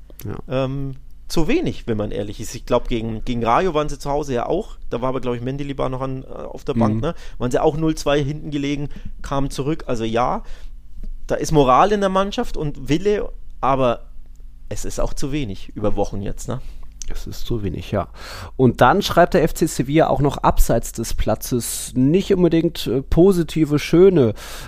zu wenig, wenn man ehrlich ist. Ich glaube, gegen Rayo waren sie zu Hause ja auch, da war aber, glaube ich, Mendilibar noch auf der Bank, ne? Waren sie auch 0-2 hinten gelegen, kamen zurück, also ja, da ist Moral in der Mannschaft und Wille, aber es ist auch zu wenig über Wochen jetzt, ne? Es ist zu wenig, ja. Und dann schreibt der FC Sevilla auch noch abseits des Platzes nicht unbedingt positive, schöne,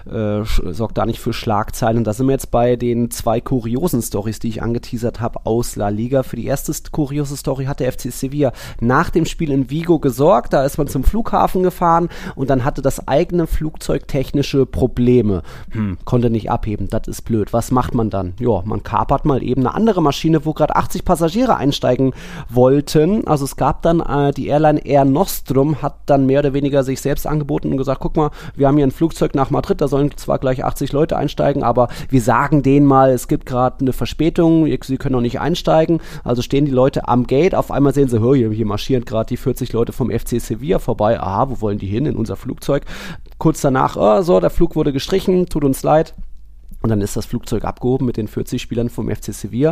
sorgt da nicht für Schlagzeilen. Da sind wir jetzt bei den 2 kuriosen Storys, die ich angeteasert habe aus La Liga. Für die erste kuriose Story hat der FC Sevilla nach dem Spiel in Vigo gesorgt. Da ist man zum Flughafen gefahren und dann hatte das eigene Flugzeug technische Probleme. Konnte nicht abheben, das ist blöd. Was macht man dann? Ja, man kapert mal eben eine andere Maschine, wo gerade 80 Passagiere einsteigen wollten. Also es gab dann die Airline Air Nostrum hat dann mehr oder weniger sich selbst angeboten und gesagt, guck mal, wir haben hier ein Flugzeug nach Madrid, da sollen zwar gleich 80 Leute einsteigen, aber wir sagen denen mal, es gibt gerade eine Verspätung, sie können noch nicht einsteigen. Also stehen die Leute am Gate, auf einmal sehen sie, hier marschieren gerade die 40 Leute vom FC Sevilla vorbei. Aha, wo wollen die hin? In unser Flugzeug. Kurz danach, der Flug wurde gestrichen, tut uns leid. Und dann ist das Flugzeug abgehoben mit den 40 Spielern vom FC Sevilla,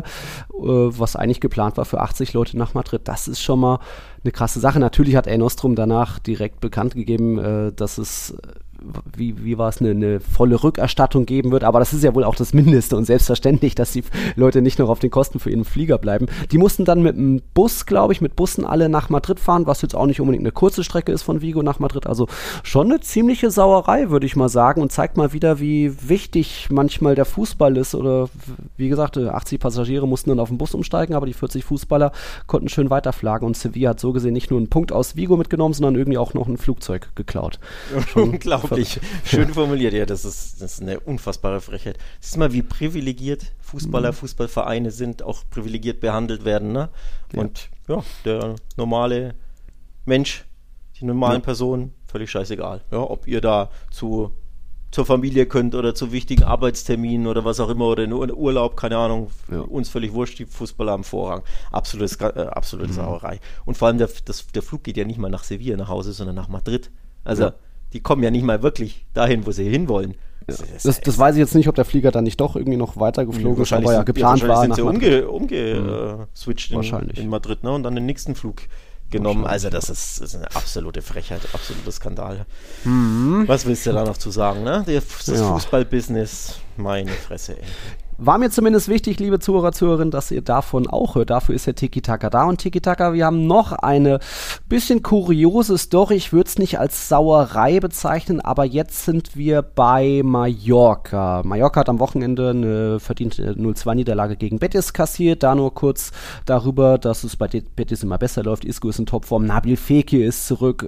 was eigentlich geplant war für 80 Leute nach Madrid. Das ist schon mal eine krasse Sache. Natürlich hat Air Nostrum danach direkt bekannt gegeben, dass es wie war es, eine volle Rückerstattung geben wird, aber das ist ja wohl auch das Mindeste und selbstverständlich, dass die Leute nicht noch auf den Kosten für ihren Flieger bleiben. Die mussten dann mit einem Bus, glaube ich, mit Bussen alle nach Madrid fahren, was jetzt auch nicht unbedingt eine kurze Strecke ist von Vigo nach Madrid, also schon eine ziemliche Sauerei, würde ich mal sagen, und zeigt mal wieder, wie wichtig manchmal der Fußball ist, oder wie gesagt, 80 Passagiere mussten dann auf den Bus umsteigen, aber die 40 Fußballer konnten schön weiterflagen und Sevilla hat so gesehen nicht nur einen Punkt aus Vigo mitgenommen, sondern irgendwie auch noch ein Flugzeug geklaut. Unglaublich. Schön formuliert, ja, das ist eine unfassbare Frechheit. Siehst du mal, wie privilegiert Fußballvereine sind, auch privilegiert behandelt werden, ne? Ja. Und ja, der normale Mensch, die normalen Personen, völlig scheißegal. Ja, ob ihr da zur Familie könnt oder zu wichtigen Arbeitsterminen oder was auch immer oder in Urlaub, keine Ahnung, uns völlig wurscht, die Fußballer haben Vorrang. Absolute Sauerei. Und vor allem der Flug geht ja nicht mal nach Sevilla nach Hause, sondern nach Madrid. Also die kommen ja nicht mal wirklich dahin, wo sie hinwollen. Das weiß ich jetzt nicht, ob der Flieger dann nicht doch irgendwie noch weiter geflogen ist, aber ja geplant war. Sind sie umgeswitcht in Madrid, ne, und dann den nächsten Flug genommen. Also das ist eine absolute Frechheit, absoluter Skandal. Was willst du da noch zu sagen, ne? Das Fußballbusiness, meine Fresse, ey. War mir zumindest wichtig, liebe Zuhörer, Zuhörerinnen, dass ihr davon auch hört. Dafür ist der Tiki-Taka da. Und Tiki-Taka, wir haben noch eine bisschen kuriose Story. Ich würde es nicht als Sauerei bezeichnen, aber jetzt sind wir bei Mallorca. Mallorca hat am Wochenende eine verdiente 0-2-Niederlage gegen Betis kassiert. Da nur kurz darüber, dass es bei Betis immer besser läuft. Isco ist in Topform, Nabil Fekir ist zurück.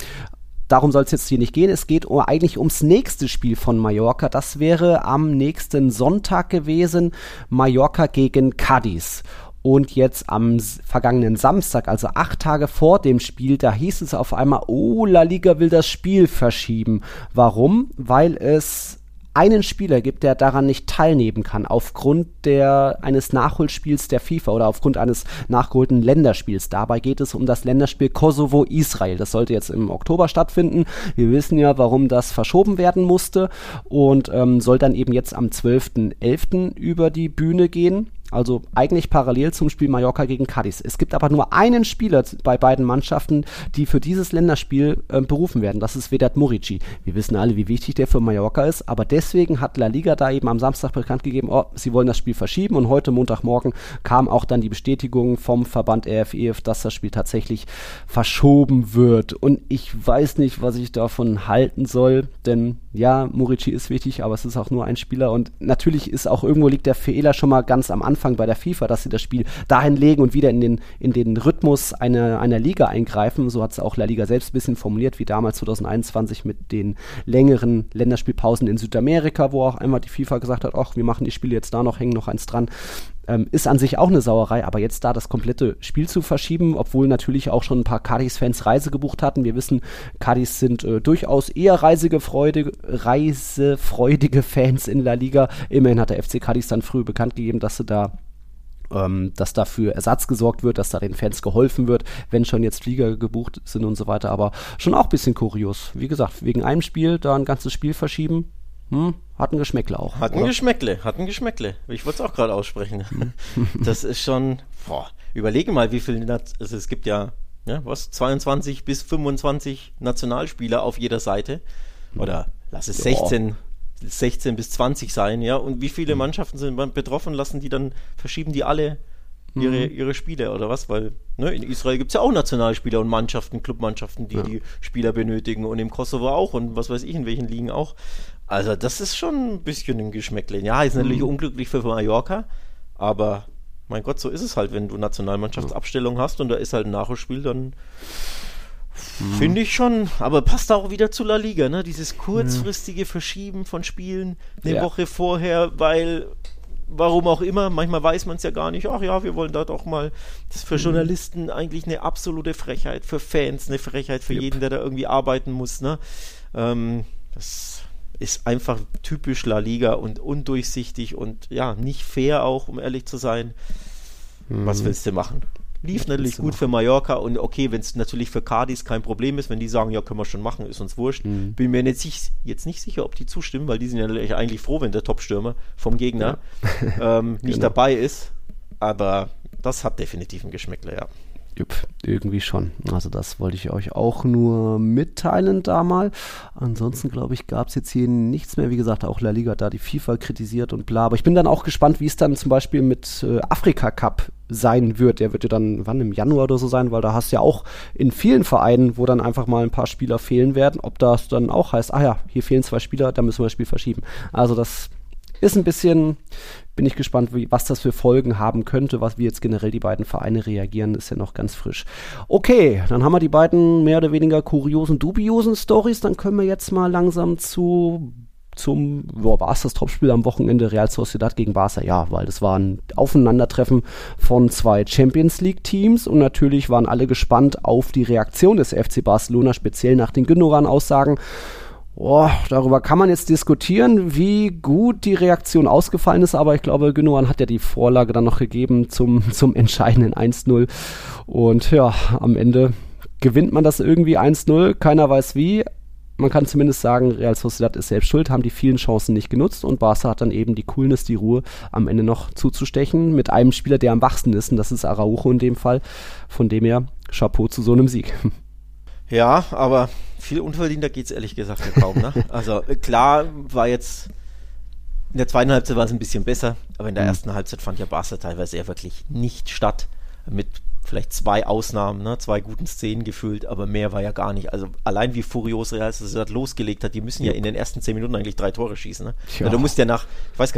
Darum soll es jetzt hier nicht gehen. Es geht eigentlich ums nächste Spiel von Mallorca. Das wäre am nächsten Sonntag gewesen. Mallorca gegen Cádiz. Und jetzt am vergangenen Samstag, also 8 Tage vor dem Spiel, da hieß es auf einmal, La Liga will das Spiel verschieben. Warum? Weil es einen Spieler gibt, der daran nicht teilnehmen kann, aufgrund eines Nachholspiels der FIFA oder aufgrund eines nachgeholten Länderspiels. Dabei geht es um das Länderspiel Kosovo-Israel. Das sollte jetzt im Oktober stattfinden. Wir wissen ja, warum das verschoben werden musste und soll dann eben jetzt am 12.11. über die Bühne gehen. Also eigentlich parallel zum Spiel Mallorca gegen Cádiz. Es gibt aber nur einen Spieler bei beiden Mannschaften, die für dieses Länderspiel berufen werden. Das ist Vedat Murici. Wir wissen alle, wie wichtig der für Mallorca ist, aber deswegen hat La Liga da eben am Samstag bekannt gegeben, sie wollen das Spiel verschieben, und heute Montagmorgen kam auch dann die Bestätigung vom Verband RFEF, dass das Spiel tatsächlich verschoben wird. Und ich weiß nicht, was ich davon halten soll, denn ja, Murici ist wichtig, aber es ist auch nur ein Spieler, und natürlich ist auch irgendwo liegt der Fehler schon mal ganz am Anfang bei der FIFA, dass sie das Spiel dahin legen und wieder in den Rhythmus einer Liga eingreifen. So hat es auch La Liga selbst ein bisschen formuliert, wie damals 2021 mit den längeren Länderspielpausen in Südamerika, wo auch einmal die FIFA gesagt hat, wir machen die Spiele jetzt da noch, hängen noch eins dran. ist an sich auch eine Sauerei, aber jetzt da das komplette Spiel zu verschieben, obwohl natürlich auch schon ein paar Cadiz-Fans Reise gebucht hatten. Wir wissen, Cadiz sind durchaus eher reisefreudige Fans in La Liga. Immerhin hat der FC Cadiz dann früh bekannt gegeben, dass dass dafür Ersatz gesorgt wird, dass da den Fans geholfen wird, wenn schon jetzt Flieger gebucht sind und so weiter, aber schon auch ein bisschen kurios. Wie gesagt, wegen einem Spiel da ein ganzes Spiel verschieben, hat ein Geschmäckle auch. Hat ein Geschmäckle. Ich wollte es auch gerade aussprechen. Das ist schon, überlege mal, wie viele, also es gibt ja, 22 bis 25 Nationalspieler auf jeder Seite, oder lass es 16 bis 20 sein, ja, und wie viele Mannschaften sind betroffen, verschieben die alle ihre Spiele oder was, weil in Israel gibt es ja auch Nationalspieler und Mannschaften, Clubmannschaften, die Spieler benötigen und im Kosovo auch und was weiß ich, in welchen Ligen auch. Also das ist schon ein bisschen ein Geschmäckle. Ja, ist natürlich unglücklich für Mallorca, aber mein Gott, so ist es halt, wenn du Nationalmannschaftsabstellung hast und da ist halt ein Nachholspiel, dann finde ich schon, aber passt auch wieder zu La Liga, ne? Dieses kurzfristige Verschieben von Spielen eine Woche vorher, weil, warum auch immer, manchmal weiß man es ja gar nicht, ach ja, wir wollen da doch mal, das ist für Journalisten eigentlich eine absolute Frechheit, für Fans eine Frechheit, für jeden, der da irgendwie arbeiten muss, ne? Das ist einfach typisch La Liga und undurchsichtig und ja, nicht fair auch, um ehrlich zu sein. Was willst du machen? Lief natürlich gut für Mallorca und okay, wenn es natürlich für Cadiz kein Problem ist, wenn die sagen, ja, können wir schon machen, ist uns wurscht. Bin mir jetzt nicht sicher, ob die zustimmen, weil die sind ja eigentlich froh, wenn der Topstürmer vom Gegner nicht dabei ist, aber das hat definitiv ein Geschmäckle, ja. Irgendwie schon. Also das wollte ich euch auch nur mitteilen da mal. Ansonsten, glaube ich, gab es jetzt hier nichts mehr. Wie gesagt, auch La Liga hat da die FIFA kritisiert und bla. Aber ich bin dann auch gespannt, wie es dann zum Beispiel mit Afrika Cup sein wird. Der wird ja dann, im Januar oder so sein, weil da hast du ja auch in vielen Vereinen, wo dann einfach mal ein paar Spieler fehlen werden, ob das dann auch heißt, hier fehlen 2 Spieler, da müssen wir das Spiel verschieben. Also das ist ein bisschen, bin ich gespannt, was das für Folgen haben könnte, wie jetzt generell die beiden Vereine reagieren, ist ja noch ganz frisch. Okay, dann haben wir die beiden mehr oder weniger kuriosen, dubiosen Storys, dann können wir jetzt mal langsam war es das Topspiel am Wochenende, Real Sociedad gegen Barca? Ja, weil das war ein Aufeinandertreffen von 2 Champions League Teams und natürlich waren alle gespannt auf die Reaktion des FC Barcelona, speziell nach den Gündogan-Aussagen. Darüber kann man jetzt diskutieren, wie gut die Reaktion ausgefallen ist, aber ich glaube, Gündogan hat ja die Vorlage dann noch gegeben zum entscheidenden 1-0 und ja, am Ende gewinnt man das irgendwie 1-0, keiner weiß wie. Man kann zumindest sagen, Real Sociedad ist selbst schuld, haben die vielen Chancen nicht genutzt und Barca hat dann eben die Coolness, die Ruhe, am Ende noch zuzustechen mit einem Spieler, der am wachsten ist und das ist Araujo in dem Fall, von dem her Chapeau zu so einem Sieg. Ja, aber viel unverdienter geht's ehrlich gesagt ja kaum, ne? Also klar war jetzt, in der zweiten Halbzeit war es ein bisschen besser, aber in der ersten Halbzeit fand ja Barca teilweise ja wirklich nicht statt, mit vielleicht 2 Ausnahmen, ne? 2 guten Szenen gefühlt, aber mehr war ja gar nicht. Also allein wie furios Real Sociedad losgelegt hat, die müssen ja in den ersten 10 Minuten eigentlich 3 Tore schießen, ne? Ja. Du musst ja nach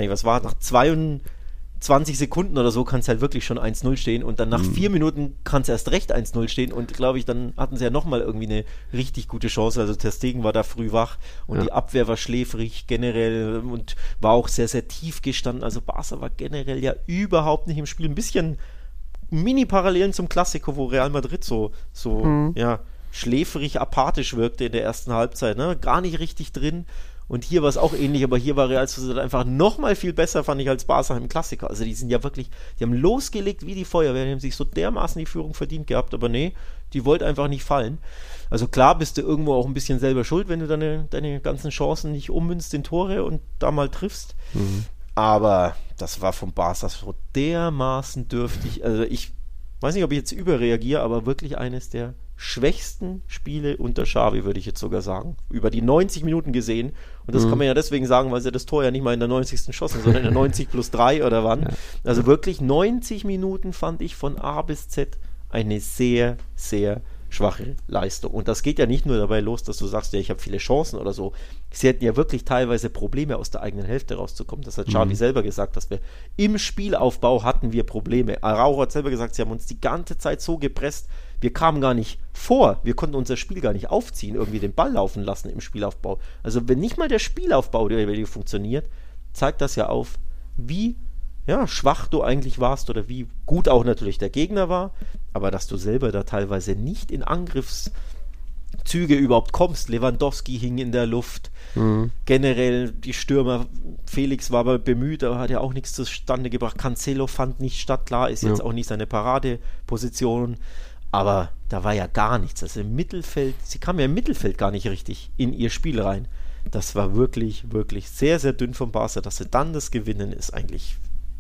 22 Sekunden oder so kann es halt wirklich schon 1-0 stehen und dann nach 4 Minuten kann es erst recht 1-0 stehen und glaube ich, dann hatten sie ja nochmal irgendwie eine richtig gute Chance, also Ter Stegen war da früh wach und die Abwehr war schläfrig generell und war auch sehr, sehr tief gestanden, also Barca war generell ja überhaupt nicht im Spiel, ein bisschen Mini-Parallelen zum Klassiko, wo Real Madrid so schläfrig, apathisch wirkte in der ersten Halbzeit, ne? Gar nicht richtig drin. Und hier war es auch ähnlich, aber hier war Real Sociedad einfach nochmal viel besser, fand ich, als Barca im Klassiker. Also die sind ja wirklich, die haben losgelegt wie die Feuerwehr, die haben sich so dermaßen die Führung verdient gehabt, aber nee, die wollte einfach nicht fallen. Also klar bist du irgendwo auch ein bisschen selber schuld, wenn du deine ganzen Chancen nicht ummünzt in Tore und da mal triffst. Aber das war vom Barca so dermaßen dürftig. Also ich weiß nicht, ob ich jetzt überreagiere, aber wirklich eines der schwächsten Spiele unter Xavi, würde ich jetzt sogar sagen. Über die 90 Minuten gesehen. Und das kann man ja deswegen sagen, weil sie das Tor ja nicht mal in der 90. schossen, sondern in der 90+3 oder wann. Also wirklich 90 Minuten fand ich von A bis Z eine sehr, sehr schwache Leistung. Und das geht ja nicht nur dabei los, dass du sagst, ja, ich habe viele Chancen oder so. Sie hätten ja wirklich teilweise Probleme, aus der eigenen Hälfte rauszukommen. Das hat Xavi selber gesagt, dass wir im Spielaufbau hatten wir Probleme. Araujo hat selber gesagt, sie haben uns die ganze Zeit so gepresst, wir kamen gar nicht vor, wir konnten unser Spiel gar nicht aufziehen, irgendwie den Ball laufen lassen im Spielaufbau. Also wenn nicht mal der Spielaufbau der funktioniert, zeigt das ja auf, wie schwach du eigentlich warst oder wie gut auch natürlich der Gegner war, aber dass du selber da teilweise nicht in Angriffszüge überhaupt kommst. Lewandowski hing in der Luft, generell die Stürmer, Felix war aber bemüht, aber hat ja auch nichts zustande gebracht. Cancelo fand nicht statt, klar, ist jetzt auch nicht seine Paradeposition, aber da war ja gar nichts. Also im Mittelfeld, sie kam ja im Mittelfeld gar nicht richtig in ihr Spiel rein. Das war wirklich, wirklich sehr, sehr dünn vom Barca. Dass sie dann das gewinnen, ist eigentlich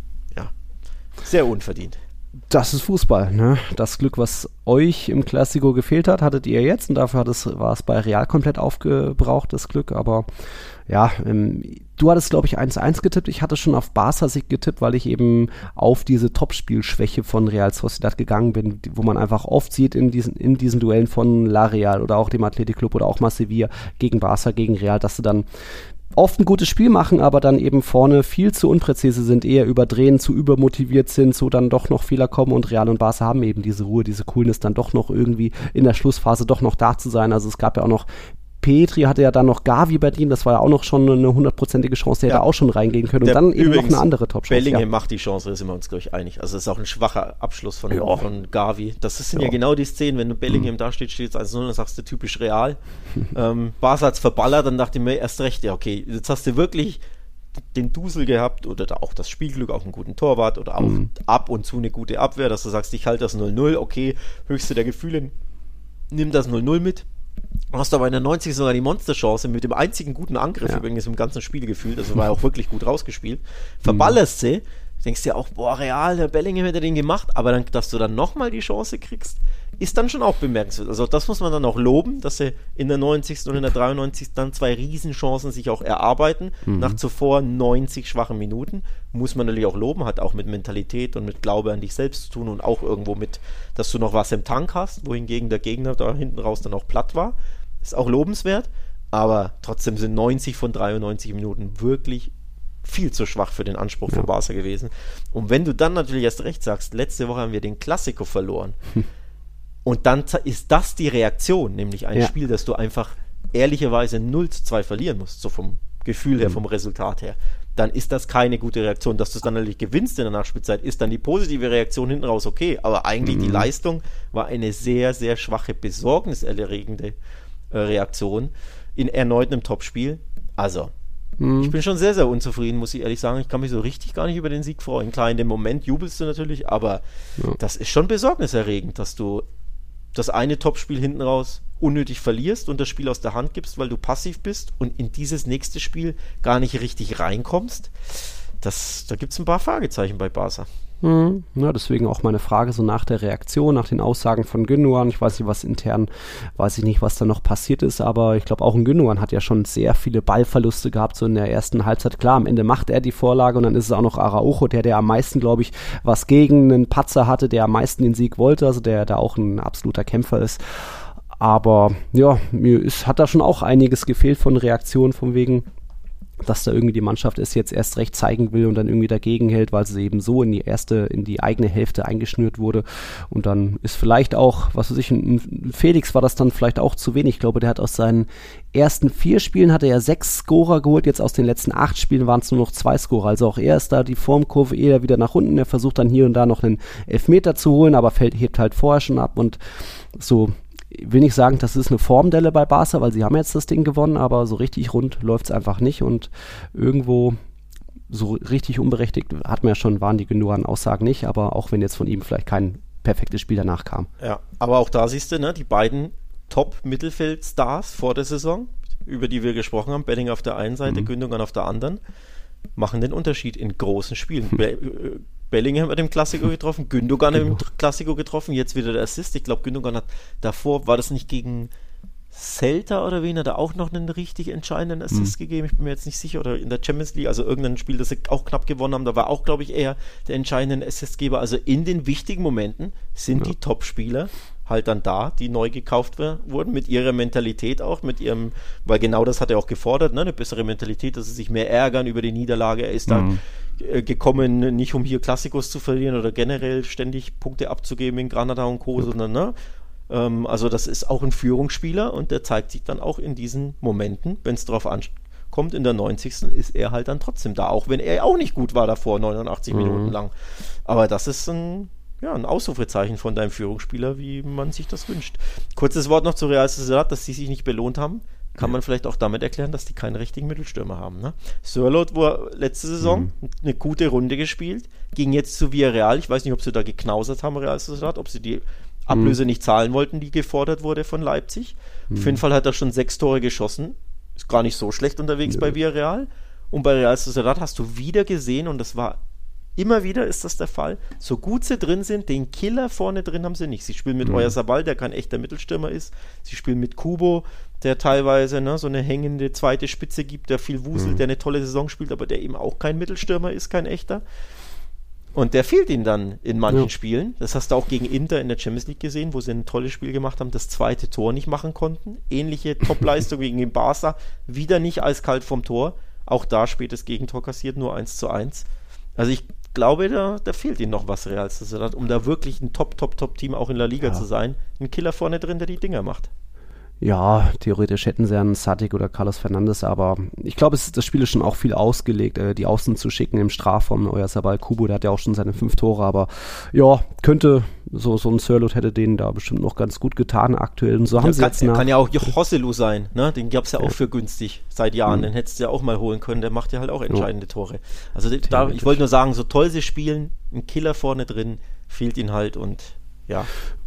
sehr unverdient. Das ist Fußball, ne? Das Glück, was euch im Clasico gefehlt hat, hattet ihr jetzt und dafür war es bei Real komplett aufgebraucht, das Glück, aber ja, du hattest, glaube ich, 1-1 getippt, ich hatte schon auf Barca-Sieg getippt, weil ich eben auf diese Topspielschwäche von Real Sociedad gegangen bin, wo man einfach oft sieht in diesen Duellen von La Real oder auch dem Athletic Club oder auch mal Sevilla gegen Barca, gegen Real, dass sie dann oft ein gutes Spiel machen, aber dann eben vorne viel zu unpräzise sind, eher überdrehen, zu übermotiviert sind, so dann doch noch Fehler kommen und Real und Barca haben eben diese Ruhe, diese Coolness, dann doch noch irgendwie in der Schlussphase doch noch da zu sein. Also es gab ja auch noch Petri hatte ja dann noch Gavi bei ihm, das war ja auch noch schon eine 100%ige Chance, der hätte auch schon reingehen können und dann eben noch eine andere Top-Chance. Bellingham macht die Chance, da sind wir uns, glaube ich, einig. Also es ist auch ein schwacher Abschluss von Gavi. Das sind ja genau die Szenen, wenn du Bellingham da steht es 1-0, dann sagst du typisch Real. Barca hat's verballert, dann dachte ich mir erst recht, ja okay, jetzt hast du wirklich den Dusel gehabt oder auch das Spielglück, auch einen guten Torwart oder auch ab und zu eine gute Abwehr, dass du sagst, ich halte das 0-0, okay, höchste der Gefühle, nimm das 0-0 mit. Hast aber in der 90 sogar die Monsterchance mit dem einzigen guten Angriff übrigens im ganzen Spiel gefühlt, also war auch wirklich gut rausgespielt, verballerst sie, denkst dir auch, boah, Real, der Bellingham hätte den gemacht, aber dann, dass du dann nochmal die Chance kriegst, ist dann schon auch bemerkenswert. Also das muss man dann auch loben, dass sie in der 90. und in der 93. dann 2 Riesenchancen sich auch erarbeiten, nach zuvor 90 schwachen Minuten, muss man natürlich auch loben, hat auch mit Mentalität und mit Glaube an dich selbst zu tun und auch irgendwo mit, dass du noch was im Tank hast, wohingegen der Gegner da hinten raus dann auch platt war, ist auch lobenswert, aber trotzdem sind 90 von 93 Minuten wirklich viel zu schwach für den Anspruch von Barca gewesen. Und wenn du dann natürlich erst recht sagst, letzte Woche haben wir den Clasico verloren, und dann ist das die Reaktion, nämlich ein Spiel, das du einfach ehrlicherweise 0-2 verlieren musst, so vom Gefühl her, vom Resultat her, dann ist das keine gute Reaktion. Dass du es dann natürlich gewinnst in der Nachspielzeit, ist dann die positive Reaktion hinten raus okay, aber eigentlich die Leistung war eine sehr, sehr schwache, besorgniserregende Reaktion in erneut einem Topspiel. Also, ich bin schon sehr, sehr unzufrieden, muss ich ehrlich sagen. Ich kann mich so richtig gar nicht über den Sieg freuen. Klar, in dem Moment jubelst du natürlich, aber das ist schon besorgniserregend, dass du das eine Topspiel hinten raus unnötig verlierst und das Spiel aus der Hand gibst, weil du passiv bist und in dieses nächste Spiel gar nicht richtig reinkommst. Da gibt es ein paar Fragezeichen bei Barca. Ja, deswegen auch meine Frage so nach der Reaktion, nach den Aussagen von Gündogan. Ich weiß nicht, was intern, weiß ich nicht, was da noch passiert ist, aber ich glaube auch ein Gündogan hat ja schon sehr viele Ballverluste gehabt, so in der ersten Halbzeit. Klar, am Ende macht er die Vorlage und dann ist es auch noch Araujo, der am meisten, glaube ich, was gegen einen Patzer hatte, der am meisten den Sieg wollte, also der da auch ein absoluter Kämpfer ist. Aber ja, hat da schon auch einiges gefehlt von Reaktionen, von wegen, dass da irgendwie die Mannschaft es jetzt erst recht zeigen will und dann irgendwie dagegen hält, weil sie eben so in die eigene Hälfte eingeschnürt wurde. Und dann ist vielleicht auch, was weiß ich, ein Felix war das dann vielleicht auch zu wenig. Ich glaube, der hat aus seinen ersten 4 Spielen hat er ja 6 Scorer geholt, jetzt aus den letzten 8 Spielen waren es nur noch 2 Scorer. Also auch er ist da die Formkurve eher wieder nach unten. Er versucht dann hier und da noch einen Elfmeter zu holen, aber hebt halt vorher schon ab und so. Ich will nicht sagen, das ist eine Formdelle bei Barca, weil sie haben jetzt das Ding gewonnen, aber so richtig rund läuft es einfach nicht und irgendwo so richtig unberechtigt hat man ja schon, waren die genauen Aussagen nicht, aber auch wenn jetzt von ihm vielleicht kein perfektes Spiel danach kam. Ja, aber auch da siehst du, ne, die beiden Top-Mittelfeld-Stars vor der Saison, über die wir gesprochen haben, Bellingham auf der einen Seite, Gündogan auf der anderen, machen den Unterschied in großen Spielen. Bellingham hat im Klassiko getroffen, Gündogan hat im Klassiko getroffen, jetzt wieder der Assist. Ich glaube, Gündogan hat davor, war das nicht gegen Celta oder wen, hat er auch noch einen richtig entscheidenden Assist gegeben? Ich bin mir jetzt nicht sicher. Oder in der Champions League, also irgendein Spiel, das sie auch knapp gewonnen haben, da war auch, glaube ich, eher der entscheidende Assistgeber. Also in den wichtigen Momenten sind die Top-Spieler halt dann da, die neu gekauft wurden, mit ihrer Mentalität auch, mit ihrem, weil genau das hat er auch gefordert, ne, eine bessere Mentalität, dass sie sich mehr ärgern über die Niederlage. Er ist da gekommen, nicht um hier Klassikos zu verlieren oder generell ständig Punkte abzugeben in Granada und Co., sondern, ne, also das ist auch ein Führungsspieler und der zeigt sich dann auch in diesen Momenten, wenn es drauf kommt in der 90. ist er halt dann trotzdem da, auch wenn er auch nicht gut war davor, 89 Minuten lang. Aber das ist ein Ausrufezeichen von deinem Führungsspieler, wie man sich das wünscht. Kurzes Wort noch zu Real Sociedad, dass sie sich nicht belohnt haben. Kann man vielleicht auch damit erklären, dass die keinen richtigen Mittelstürmer haben. Ne? Sörloth war letzte Saison eine gute Runde gespielt, ging jetzt zu Villarreal. Ich weiß nicht, ob sie da geknausert haben, Real Sociedad, ob sie die Ablöse nicht zahlen wollten, die gefordert wurde von Leipzig. Auf jeden Fall hat er schon 6 Tore geschossen. Ist gar nicht so schlecht unterwegs bei Villarreal. Und bei Real Sociedad hast du wieder gesehen, und das war immer wieder ist das der Fall, so gut sie drin sind, den Killer vorne drin haben sie nicht. Sie spielen mit Oyarzabal, der kein echter Mittelstürmer ist. Sie spielen mit Kubo, der teilweise so eine hängende zweite Spitze gibt, der viel wuselt, der eine tolle Saison spielt, aber der eben auch kein Mittelstürmer ist, kein echter. Und der fehlt ihnen dann in manchen Spielen. Das hast du auch gegen Inter in der Champions League gesehen, wo sie ein tolles Spiel gemacht haben, das zweite Tor nicht machen konnten. Ähnliche Topleistung gegen den Barca, wieder nicht eiskalt vom Tor. Auch da spätes Gegentor kassiert, nur 1:1. Also ich glaube, da fehlt ihnen noch was, Real Sociedad, um da wirklich ein Top-Team auch in La Liga zu sein. Ein Killer vorne drin, der die Dinger macht. Ja, theoretisch hätten sie einen Sadik oder Carlos Fernandes, aber ich glaube, das Spiel ist schon auch viel ausgelegt, die Außen zu schicken im Strafraum. Oyarzabal, Kubo, der hat ja auch schon seine 5 Tore, aber ja, könnte, so ein Sörloth hätte denen da bestimmt noch ganz gut getan aktuell. Und so haben sie jetzt kann ja auch Joselu sein, ne? Den gab es ja auch für günstig seit Jahren, den hättest du ja auch mal holen können, der macht ja halt auch entscheidende Tore. Also ich wollte nur sagen, so toll sie spielen, ein Killer vorne drin, fehlt ihnen halt und ja.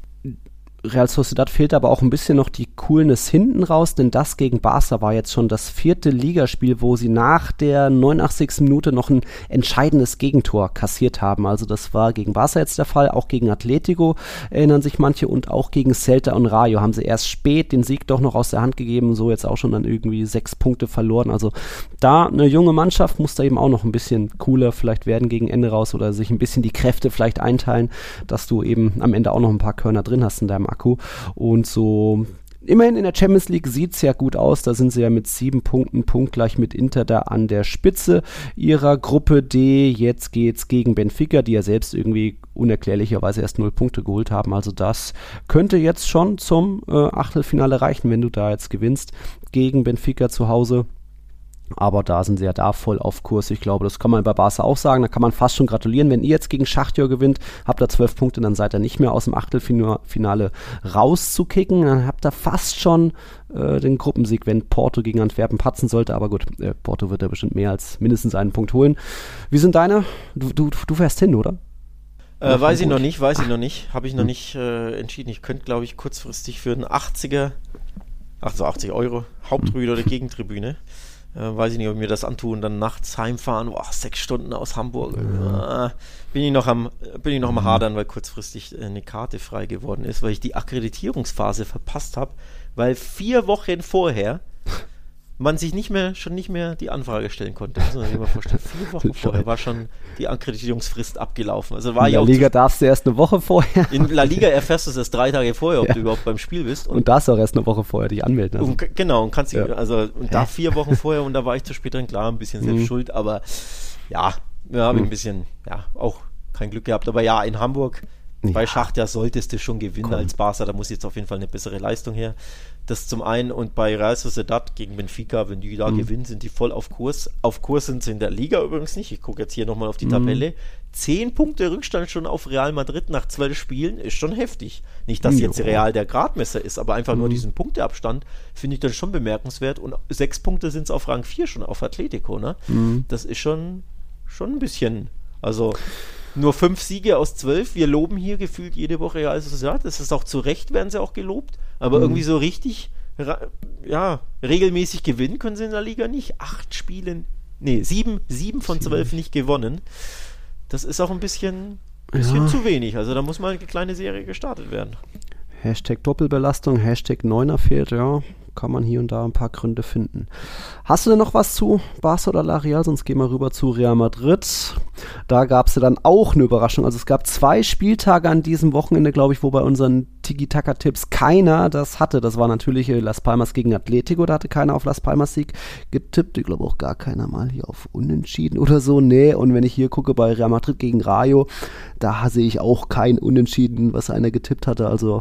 Real Sociedad fehlt aber auch ein bisschen noch die Coolness hinten raus, denn das gegen Barca war jetzt schon das 4. Ligaspiel, wo sie nach der 89. Minute noch ein entscheidendes Gegentor kassiert haben. Also das war gegen Barca jetzt der Fall, auch gegen Atletico erinnern sich manche und auch gegen Celta und Rayo haben sie erst spät den Sieg doch noch aus der Hand gegeben, so jetzt auch schon dann irgendwie 6 Punkte verloren. Also da eine junge Mannschaft muss da eben auch noch ein bisschen cooler vielleicht werden gegen Ende raus oder sich ein bisschen die Kräfte vielleicht einteilen, dass du eben am Ende auch noch ein paar Körner drin hast in deinem Akku. Und so, immerhin in der Champions League sieht es ja gut aus, da sind sie ja mit 7 Punkten punktgleich mit Inter da an der Spitze ihrer Gruppe D. Jetzt geht's gegen Benfica, die ja selbst irgendwie unerklärlicherweise erst 0 Punkte geholt haben, also das könnte jetzt schon zum Achtelfinale reichen, wenn du da jetzt gewinnst gegen Benfica zu Hause. Aber da sind sie ja da voll auf Kurs. Ich glaube, das kann man bei Barca auch sagen. Da kann man fast schon gratulieren. Wenn ihr jetzt gegen Schachtjor gewinnt, habt ihr 12 Punkte, dann seid ihr nicht mehr aus dem Achtelfinale rauszukicken. Dann habt ihr fast schon den Gruppensieg, wenn Porto gegen Antwerpen patzen sollte. Aber gut, Porto wird ja bestimmt mehr als mindestens einen Punkt holen. Wie sind deine? Du fährst hin, oder? Weiß ich noch nicht. Habe ich noch nicht entschieden. Ich könnte, glaube ich, kurzfristig für einen 80 Euro Haupttribüne oder Gegentribüne. Weiß ich nicht, ob ich mir das antun, dann nachts heimfahren, 6 Stunden aus Hamburg. Bin ich noch am Hadern, weil kurzfristig eine Karte frei geworden ist, weil ich die Akkreditierungsphase verpasst habe, weil 4 Wochen vorher man sich schon nicht mehr die Anfrage stellen konnte. Das muss man sich mal vorstellen. 4 Wochen vorher war schon die Akkreditierungsfrist abgelaufen. Also war in der Liga darfst du erst eine Woche vorher. In La Liga erfährst du es erst 3 Tage vorher, ob du überhaupt beim Spiel bist. Und darfst auch erst eine Woche vorher dich anmelden. Also. Genau, und kannst da 4 Wochen vorher und da war ich zu spät dran, klar, ein bisschen selbst schuld, aber ja, habe ich ein bisschen, auch kein Glück gehabt. Aber ja, in Hamburg bei Schachtjor solltest du schon gewinnen als Barca, da muss jetzt auf jeden Fall eine bessere Leistung her. Das zum einen, und bei Real Sociedad gegen Benfica, wenn die da gewinnen, sind die voll auf Kurs. Auf Kurs sind sie in der Liga übrigens nicht. Ich gucke jetzt hier nochmal auf die Tabelle. 10 Punkte Rückstand schon auf Real Madrid nach 12 Spielen ist schon heftig. Nicht, dass jetzt Real der Gradmesser ist, aber einfach nur diesen Punkteabstand finde ich dann schon bemerkenswert. Und 6 Punkte sind es auf Rang 4 schon auf Atletico. Ne? Das ist schon ein bisschen, also nur 5 Siege aus 12. Wir loben hier gefühlt jede Woche Real Sociedad. Das ist auch zu Recht, werden sie auch gelobt. Aber irgendwie so richtig, regelmäßig gewinnen können sie in der Liga nicht. 7 von 12 nicht gewonnen. Das ist auch ein bisschen zu wenig. Also da muss mal eine kleine Serie gestartet werden. Hashtag Doppelbelastung, Hashtag Neuner fehlt, kann man hier und da ein paar Gründe finden. Hast du denn noch was zu Barca oder La Real? Sonst gehen wir rüber zu Real Madrid. Da gab es ja dann auch eine Überraschung. Also es gab 2 Spieltage an diesem Wochenende, glaube ich, wo bei unseren Tiki-Taka-Tipps keiner das hatte. Das war natürlich Las Palmas gegen Atletico. Da hatte keiner auf Las Palmas Sieg getippt. Ich glaube auch gar keiner mal hier auf Unentschieden oder so. Nee, und wenn ich hier gucke bei Real Madrid gegen Rayo, da sehe ich auch kein Unentschieden, was einer getippt hatte. Also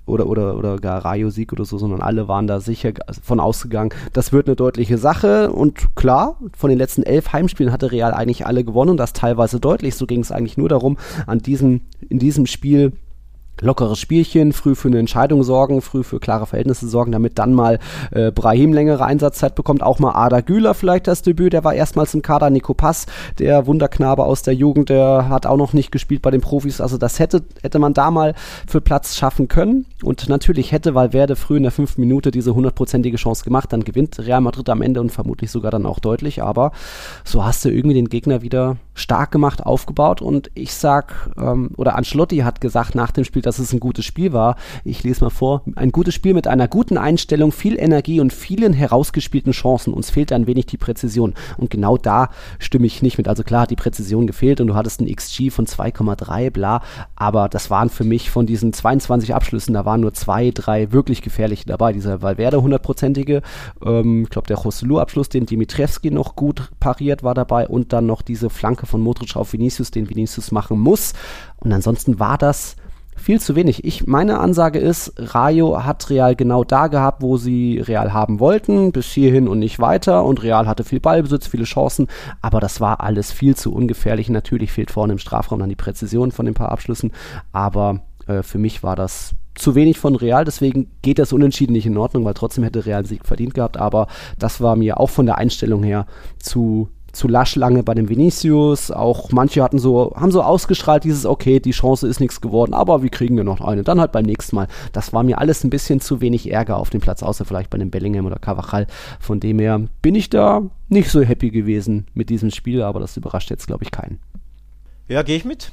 oder gar Rayo-Sieg oder so, sondern alle waren da sicher von ausgegangen, das wird eine deutliche Sache. Und klar, von den letzten 11 Heimspielen hatte Real eigentlich alle gewonnen und das teilweise deutlich. So ging es eigentlich nur darum, in diesem Spiel lockeres Spielchen, früh für eine Entscheidung sorgen, früh für klare Verhältnisse sorgen, damit dann mal Brahim längere Einsatzzeit bekommt, auch mal Arda Güler vielleicht das Debüt, der war erstmals im Kader, Nico Pass, der Wunderknabe aus der Jugend, der hat auch noch nicht gespielt bei den Profis, also das hätte man da mal für Platz schaffen können und natürlich hätte Valverde früh in der 5. Minute diese 100%ige Chance gemacht, dann gewinnt Real Madrid am Ende und vermutlich sogar dann auch deutlich, aber so hast du irgendwie den Gegner wieder stark gemacht, aufgebaut und ich sag, oder Ancelotti hat gesagt nach dem Spiel, dass es ein gutes Spiel war. Ich lese mal vor. Ein gutes Spiel mit einer guten Einstellung, viel Energie und vielen herausgespielten Chancen. Uns fehlt ein wenig die Präzision. Und genau da stimme ich nicht mit. Also klar hat die Präzision gefehlt und du hattest ein XG von 2,3, bla. Aber das waren für mich von diesen 22 Abschlüssen, da waren nur 2, 3 wirklich gefährliche dabei. Dieser Valverde 100%ige, ich glaube der Joselu-Abschluss, den Dimitrievski noch gut pariert war dabei und dann noch diese Flanke von Modric auf Vinicius, den Vinicius machen muss. Und ansonsten war das viel zu wenig. Meine Ansage ist, Rayo hat Real genau da gehabt, wo sie Real haben wollten, bis hierhin und nicht weiter und Real hatte viel Ballbesitz, viele Chancen, aber das war alles viel zu ungefährlich. Natürlich fehlt vorne im Strafraum dann die Präzision von den paar Abschlüssen, aber für mich war das zu wenig von Real, deswegen geht das Unentschieden nicht in Ordnung, weil trotzdem hätte Real einen Sieg verdient gehabt, aber das war mir auch von der Einstellung her zu lasch lange bei dem Vinicius, auch manche haben so ausgestrahlt, okay, die Chance ist nichts geworden, aber wir kriegen ja noch eine, dann halt beim nächsten Mal. Das war mir alles ein bisschen zu wenig Ärger auf dem Platz, außer vielleicht bei dem Bellingham oder Carvajal. Von dem her bin ich da nicht so happy gewesen mit diesem Spiel, aber das überrascht jetzt, glaube ich, keinen. Ja, gehe ich mit.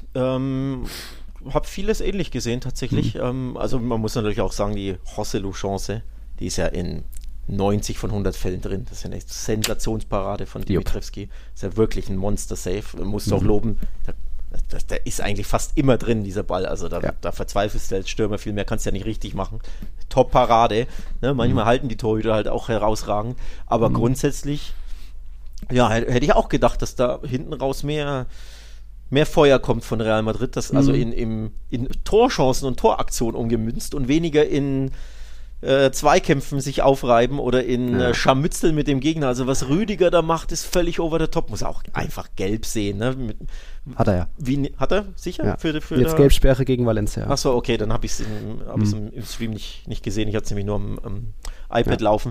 Hab vieles ähnlich gesehen tatsächlich. Also man muss natürlich auch sagen, die Joselu-Chance, die ist ja in 90 von 100 Fällen drin. Das ist eine Sensationsparade von Dimitrievski. Das ist ja wirklich ein Monster-Save. Musst du auch loben. Der ist eigentlich fast immer drin, dieser Ball. Also da verzweifelst du als Stürmer viel mehr, kannst du ja nicht richtig machen. Top-Parade. Ne? Manchmal halten die Torhüter halt auch herausragend. Aber grundsätzlich, ja, hätte ich auch gedacht, dass da hinten raus mehr Feuer kommt von Real Madrid. Das also in Torchancen und Toraktionen umgemünzt und weniger in Zweikämpfen sich aufreiben oder in Scharmützeln mit dem Gegner. Also was Rüdiger da macht, ist völlig over the top. Muss er auch einfach gelb sehen. Ne? Hat er ja. Hat er? Sicher? Ja. Für jetzt Gelbsperre gegen Valencia. Achso, okay, dann habe ich es im Stream nicht gesehen. Ich hatte es nämlich nur am iPad laufen.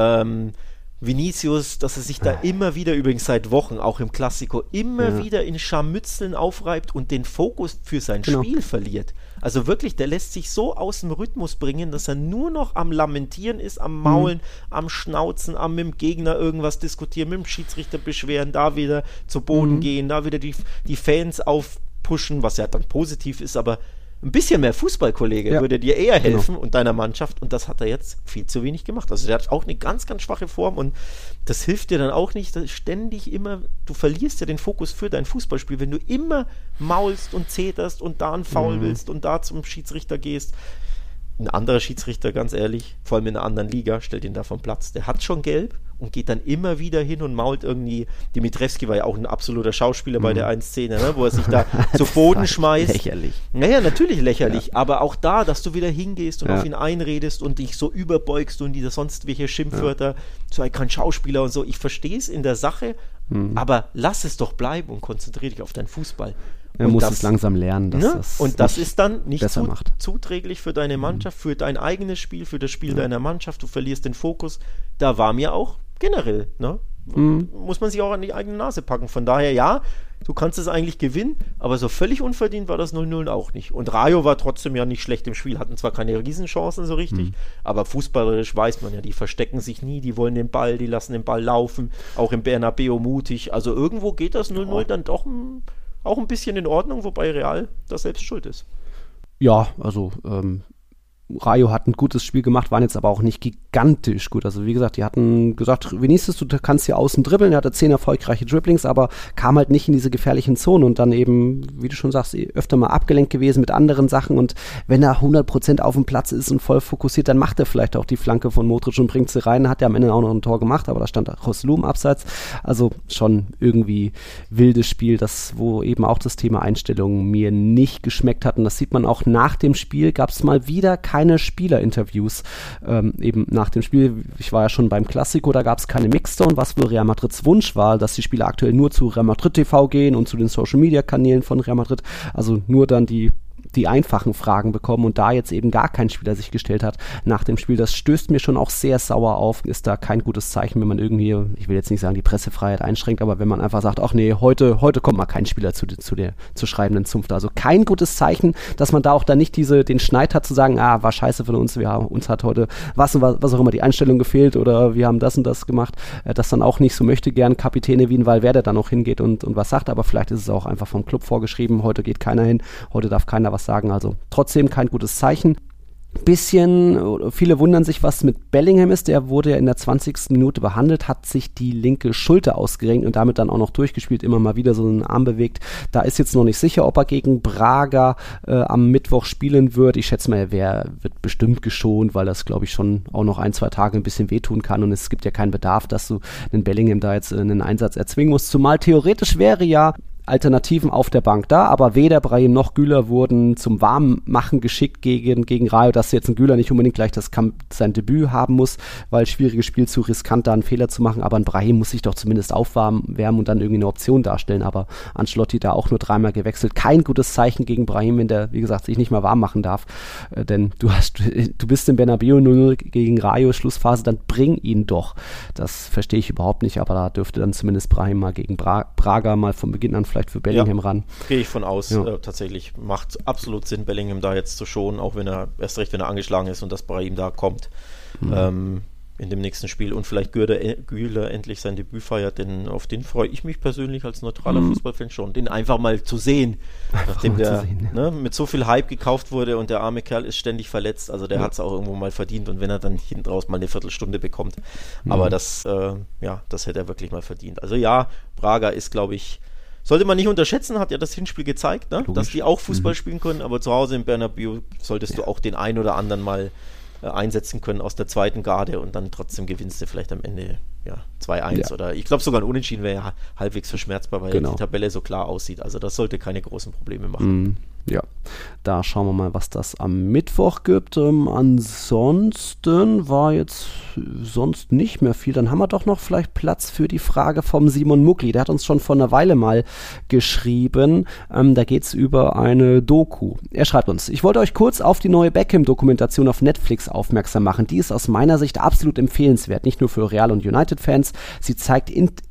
Vinicius, dass er sich da immer wieder, übrigens seit Wochen, auch im Klassiko, wieder in Scharmützeln aufreibt und den Fokus für sein Spiel verliert. Also wirklich, der lässt sich so aus dem Rhythmus bringen, dass er nur noch am Lamentieren ist, am Maulen, am Schnauzen, am mit dem Gegner irgendwas diskutieren, mit dem Schiedsrichter beschweren, da wieder zu Boden gehen, da wieder die Fans aufpushen, was ja dann positiv ist, aber ein bisschen mehr Fußballkollege würde dir eher helfen und deiner Mannschaft, und das hat er jetzt viel zu wenig gemacht. Also der hat auch eine ganz, ganz schwache Form und das hilft dir dann auch nicht, ständig immer, du verlierst ja den Fokus für dein Fußballspiel, wenn du immer maulst und zeterst und da einen Foul willst und da zum Schiedsrichter gehst. Ein anderer Schiedsrichter, ganz ehrlich, vor allem in einer anderen Liga, stellt ihn da vom Platz. Der hat schon gelb und geht dann immer wieder hin und mault irgendwie. Dimitrievski war ja auch ein absoluter Schauspieler bei der einen Szene, ne, wo er sich da zu Boden schmeißt. Lächerlich. Naja, natürlich lächerlich, aber auch da, dass du wieder hingehst und auf ihn einredest und dich so überbeugst und diese sonst welche Schimpfwörter, so kein Schauspieler und so. Ich verstehe es in der Sache, aber lass es doch bleiben und konzentriere dich auf deinen Fußball. Er muss es langsam lernen, dass das ist dann nicht macht. zuträglich für deine Mannschaft, für dein eigenes Spiel, für das Spiel deiner Mannschaft. Du verlierst den Fokus. Da war mir auch generell, ne? Muss man sich auch an die eigene Nase packen. Von daher, ja, du kannst es eigentlich gewinnen, aber so völlig unverdient war das 0-0 auch nicht. Und Rayo war trotzdem ja nicht schlecht im Spiel, hatten zwar keine Riesenchancen so richtig, aber fußballerisch weiß man ja, die verstecken sich nie, die wollen den Ball, die lassen den Ball laufen, auch im Bernabeu mutig. Also irgendwo geht das 0-0 dann doch auch ein bisschen in Ordnung, wobei Real das selbst schuld ist. Ja, also Rayo hat ein gutes Spiel gemacht, waren jetzt aber auch nicht gigantisch gut. Also wie gesagt, die hatten gesagt, Vinicius, du kannst hier außen dribbeln. Er hatte 10 erfolgreiche Dribblings, aber kam halt nicht in diese gefährlichen Zonen und dann eben, wie du schon sagst, öfter mal abgelenkt gewesen mit anderen Sachen. Und wenn er 100% auf dem Platz ist und voll fokussiert, dann macht er vielleicht auch die Flanke von Modric und bringt sie rein. Hat er am Ende auch noch ein Tor gemacht, aber da stand Joselu im Abseits. Also schon irgendwie wildes Spiel, wo eben auch das Thema Einstellung mir nicht geschmeckt hat. Und das sieht man auch nach dem Spiel, gab es mal wieder keine Spielerinterviews eben nach dem Spiel. Ich war ja schon beim Classico, da gab es keine Mixzone, was wohl Real Madrids Wunsch war, dass die Spieler aktuell nur zu Real Madrid TV gehen und zu den Social-Media-Kanälen von Real Madrid, also nur dann die einfachen Fragen bekommen und da jetzt eben gar kein Spieler sich gestellt hat nach dem Spiel. Das stößt mir schon auch sehr sauer auf. Ist da kein gutes Zeichen, wenn man irgendwie, ich will jetzt nicht sagen, die Pressefreiheit einschränkt, aber wenn man einfach sagt, ach nee, heute kommt mal kein Spieler zur schreibenden Zunft. Also kein gutes Zeichen, dass man da auch dann nicht den Schneid hat zu sagen, war scheiße von uns, uns hat heute was auch immer die Einstellung gefehlt oder wir haben das und das gemacht, das dann auch nicht so möchte gern Kapitäne wie ein Valverde dann auch hingeht und was sagt, aber vielleicht ist es auch einfach vom Club vorgeschrieben, heute geht keiner hin, heute darf keiner was sagen, also trotzdem kein gutes Zeichen. Viele wundern sich, was mit Bellingham ist, der wurde ja in der 20. Minute behandelt, hat sich die linke Schulter ausgerenkt und damit dann auch noch durchgespielt, immer mal wieder so einen Arm bewegt. Da ist jetzt noch nicht sicher, ob er gegen Braga am Mittwoch spielen wird. Ich schätze mal, er wird bestimmt geschont, weil das, glaube ich, schon auch noch 1-2 Tage ein bisschen wehtun kann und es gibt ja keinen Bedarf, dass du den Bellingham da jetzt einen Einsatz erzwingen musst, zumal theoretisch wäre ja Alternativen auf der Bank da, aber weder Brahim noch Güler wurden zum Warmmachen geschickt gegen Rayo, dass jetzt ein Güler nicht unbedingt gleich sein Debüt haben muss, weil schwieriges Spiel zu riskant, da einen Fehler zu machen, aber ein Brahim muss sich doch zumindest aufwärmen und dann irgendwie eine Option darstellen, aber Ancelotti da auch nur 3-mal gewechselt. Kein gutes Zeichen gegen Brahim, wenn der, wie gesagt, sich nicht mal warm machen darf, denn du bist im Bernabeu 0-0 gegen Rayo, Schlussphase, dann bring ihn doch. Das verstehe ich überhaupt nicht, aber da dürfte dann zumindest Brahim mal gegen Braga mal von Beginn an vielleicht für Bellingham ran. Gehe ich von aus. Tatsächlich macht absolut Sinn, Bellingham da jetzt zu schonen, auch wenn er angeschlagen ist und dass Brahim da kommt in dem nächsten Spiel und vielleicht Güler endlich sein Debüt feiert, denn auf den freue ich mich persönlich als neutraler Fußballfan schon, den einfach mal zu sehen, nachdem der mit so viel Hype gekauft wurde und der arme Kerl ist ständig verletzt, also der hat es auch irgendwo mal verdient und wenn er dann hinten raus mal eine Viertelstunde bekommt, aber das hätte er wirklich mal verdient. Also ja, Braga ist, glaube ich, sollte man nicht unterschätzen, hat ja das Hinspiel gezeigt, dass die auch Fußball spielen können, aber zu Hause im Bernabeu solltest du auch den einen oder anderen mal einsetzen können aus der zweiten Garde und dann trotzdem gewinnst du vielleicht am Ende 2-1 oder ich glaube sogar ein Unentschieden wäre ja halbwegs verschmerzbar, weil die Tabelle so klar aussieht. Also das sollte keine großen Probleme machen. Ja, da schauen wir mal, was das am Mittwoch gibt. Ansonsten war jetzt sonst nicht mehr viel. Dann haben wir doch noch vielleicht Platz für die Frage vom Simon Muckli. Der hat uns schon vor einer Weile mal geschrieben. Da geht es über eine Doku. Er schreibt uns, ich wollte euch kurz auf die neue Beckham-Dokumentation auf Netflix aufmerksam machen. Die ist aus meiner Sicht absolut empfehlenswert. Nicht nur für Real- und United-Fans. Sie zeigt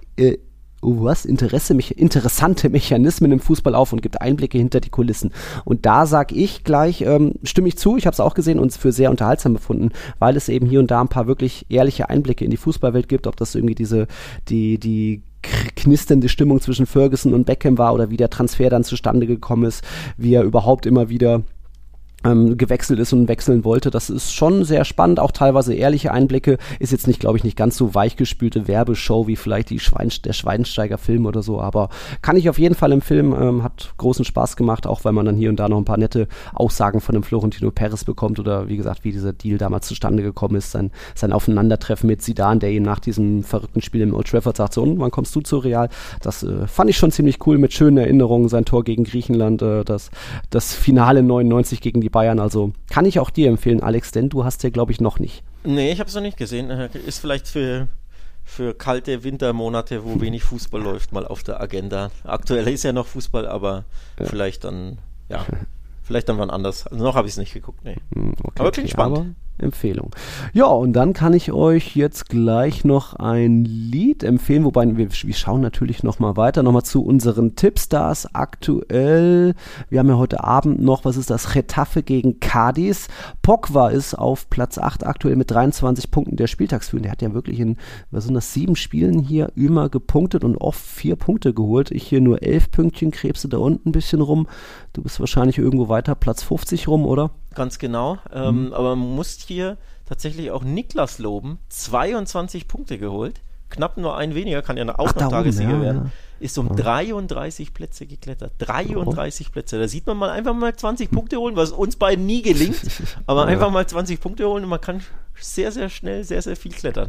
interessante Mechanismen im Fußball auf und gibt Einblicke hinter die Kulissen. Und da sage ich gleich, stimme ich zu, ich habe es auch gesehen und es für sehr unterhaltsam befunden, weil es eben hier und da ein paar wirklich ehrliche Einblicke in die Fußballwelt gibt, ob das irgendwie die knisternde Stimmung zwischen Ferguson und Beckham war oder wie der Transfer dann zustande gekommen ist, wie er überhaupt immer wieder gewechselt ist und wechseln wollte. Das ist schon sehr spannend, auch teilweise ehrliche Einblicke. Ist jetzt nicht, glaube ich, nicht ganz so weichgespülte Werbeshow wie vielleicht der Schweinsteiger-Film oder so, aber kann ich auf jeden Fall empfehlen. Hat großen Spaß gemacht, auch weil man dann hier und da noch ein paar nette Aussagen von dem Florentino Perez bekommt oder wie gesagt, wie dieser Deal damals zustande gekommen ist, sein Aufeinandertreffen mit Zidane, der ihm nach diesem verrückten Spiel im Old Trafford sagt, so, und wann kommst du zu Real? Das fand ich schon ziemlich cool, mit schönen Erinnerungen, sein Tor gegen Griechenland, das Finale 99 gegen die Bayern, also kann ich auch dir empfehlen, Alex, denn du hast ja, glaube ich, noch nicht. Nee, ich habe es noch nicht gesehen. Ist vielleicht für kalte Wintermonate, wo wenig Fußball läuft, mal auf der Agenda. Aktuell ist ja noch Fußball, aber vielleicht dann wann anders. Also noch habe ich es nicht geguckt, nee. Okay, aber klingt spannend. Aber Empfehlung. Ja, und dann kann ich euch jetzt gleich noch ein Lied empfehlen, wobei wir schauen natürlich nochmal weiter, nochmal zu unseren Tippstars aktuell. Wir haben ja heute Abend noch, was ist das? Getafe gegen Cadiz. Pogba ist auf Platz 8 aktuell mit 23 Punkten der Spieltagsführung. Der hat ja wirklich in, 7 Spielen hier immer gepunktet und oft 4 Punkte geholt. Ich hier nur 11 Pünktchen, krebse da unten ein bisschen rum. Du bist wahrscheinlich irgendwo weiter, Platz 50 rum, oder? Ganz genau, aber man muss hier tatsächlich auch Niklas loben, 22 Punkte geholt, knapp nur ein weniger, kann ja auch noch Tagessieger werden, ist um 33 Plätze geklettert, 33 Plätze, da sieht man mal einfach mal 20 Punkte holen, was uns beiden nie gelingt, aber einfach mal 20 Punkte holen und man kann sehr, sehr schnell, sehr, sehr viel klettern.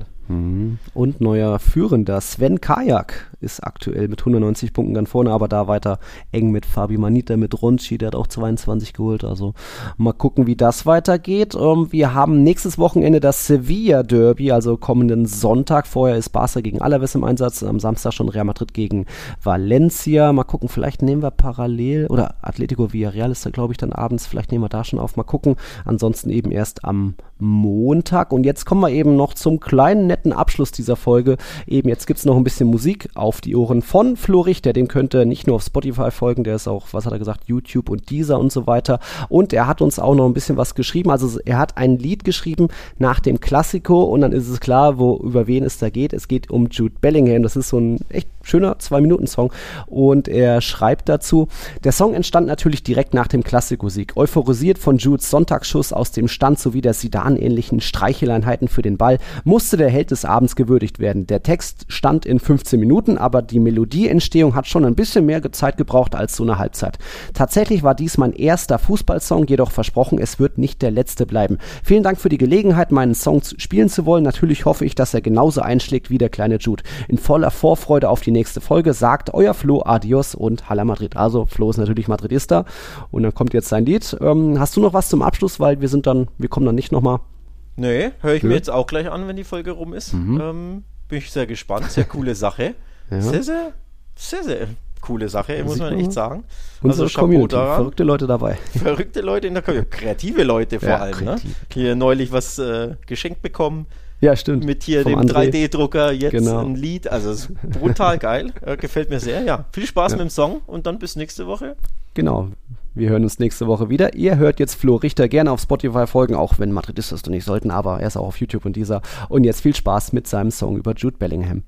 Und neuer Führender Sven Kajak ist aktuell mit 190 Punkten ganz vorne, aber da weiter eng mit Fabi Manita, mit Ronchi, der hat auch 22 geholt, also mal gucken, wie das weitergeht. Wir haben nächstes Wochenende das Sevilla Derby, also kommenden Sonntag. Vorher ist Barca gegen Alaves im Einsatz, am Samstag schon Real Madrid gegen Valencia. Mal gucken, vielleicht nehmen wir parallel, oder Atletico Villarreal ist da, glaube ich, dann abends, vielleicht nehmen wir da schon auf, mal gucken. Ansonsten eben erst am Montag. Und jetzt kommen wir eben noch zum kleinen netten Abschluss dieser Folge. Eben jetzt gibt es noch ein bisschen Musik auf die Ohren von Flo Richter. Dem könnt ihr nicht nur auf Spotify folgen, der ist auch, was hat er gesagt, YouTube und Deezer und so weiter. Und er hat uns auch noch ein bisschen was geschrieben. Also er hat ein Lied geschrieben nach dem Klassiko und dann ist es klar, über wen es da geht. Es geht um Jude Bellingham. Das ist so ein echt schöner 2-Minuten-Song und er schreibt dazu: Der Song entstand natürlich direkt nach dem Klassiko-Sieg. Euphorisiert von Judes Sonntagsschuss aus dem Stand sowie der Zidane-ähnlichen Streicheleinheiten für den Ball musste der Held des Abends gewürdigt werden. Der Text stand in 15 Minuten, aber die Melodieentstehung hat schon ein bisschen mehr Zeit gebraucht als so eine Halbzeit. Tatsächlich war dies mein erster Fußballsong, jedoch versprochen, es wird nicht der letzte bleiben. Vielen Dank für die Gelegenheit, meinen Song spielen zu wollen. Natürlich hoffe ich, dass er genauso einschlägt wie der kleine Jude. In voller Vorfreude auf die nächste Folge sagt euer Flo Adios und Hala Madrid. Also Flo ist natürlich Madridista und dann kommt jetzt sein Lied. Hast du noch was zum Abschluss, weil wir kommen dann nicht nochmal. Nee, höre ich mir jetzt auch gleich an, wenn die Folge rum ist. Bin ich sehr gespannt, sehr coole Sache. Ja. Sehr, sehr, sehr, sehr coole Sache, muss man echt sagen. Unsere also Community, verrückte Leute dabei. Verrückte Leute in der Community, kreative Leute vor allem. Kreativ. Ne? Hier neulich was geschenkt bekommen. Ja, stimmt. Mit hier dem 3D-Drucker jetzt ein Lied. Also ist brutal geil. Gefällt mir sehr. Ja, viel Spaß mit dem Song und dann bis nächste Woche. Genau. Wir hören uns nächste Woche wieder. Ihr hört jetzt Flo Richter, gerne auf Spotify folgen, auch wenn Madridistas du nicht sollten, aber er ist auch auf YouTube und Deezer. Und jetzt viel Spaß mit seinem Song über Jude Bellingham.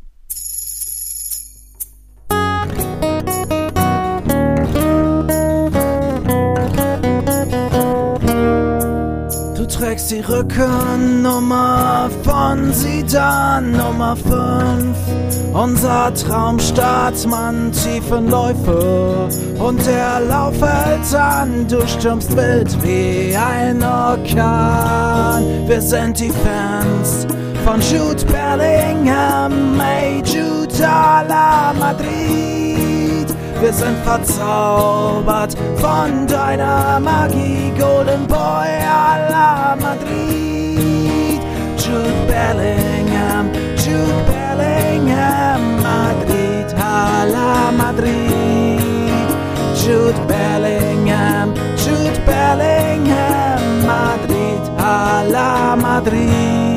Du trägst die Rückennummer von Zidane, Nummer 5. Unser Traumstaatsmann, Tiefenläufe und der Lauf hält an. Du stürmst wild wie ein Orkan. Wir sind die Fans von Jude Bellingham, ey Jude à la Madrid. Wir sind verzaubert von deiner Magie, Golden Boy à la Madrid. Jude Bellingham, Jude Bellingham, Madrid à la Madrid. Jude Bellingham, Jude Bellingham, Madrid à la Madrid.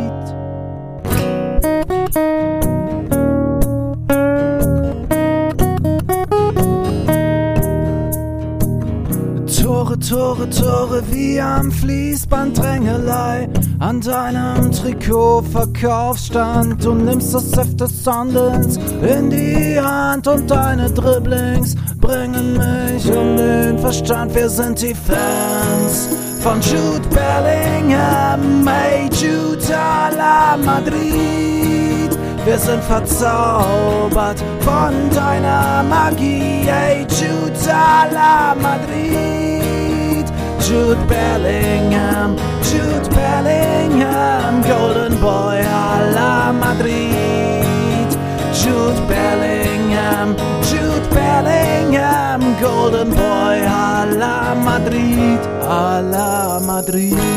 Tore, Tore wie am Fließband, Drängelei an deinem Trikot, Verkaufsstand. Du nimmst das Heft des Handelns in die Hand und deine Dribblings bringen mich um den Verstand. Wir sind die Fans von Jude Bellingham, ey Jude à la Madrid. Wir sind verzaubert von deiner Magie, ey Jude à la Madrid. Jude Bellingham, Jude Bellingham, Golden Boy à la Madrid. Jude Bellingham, Jude Bellingham, Golden Boy à la Madrid, à la Madrid.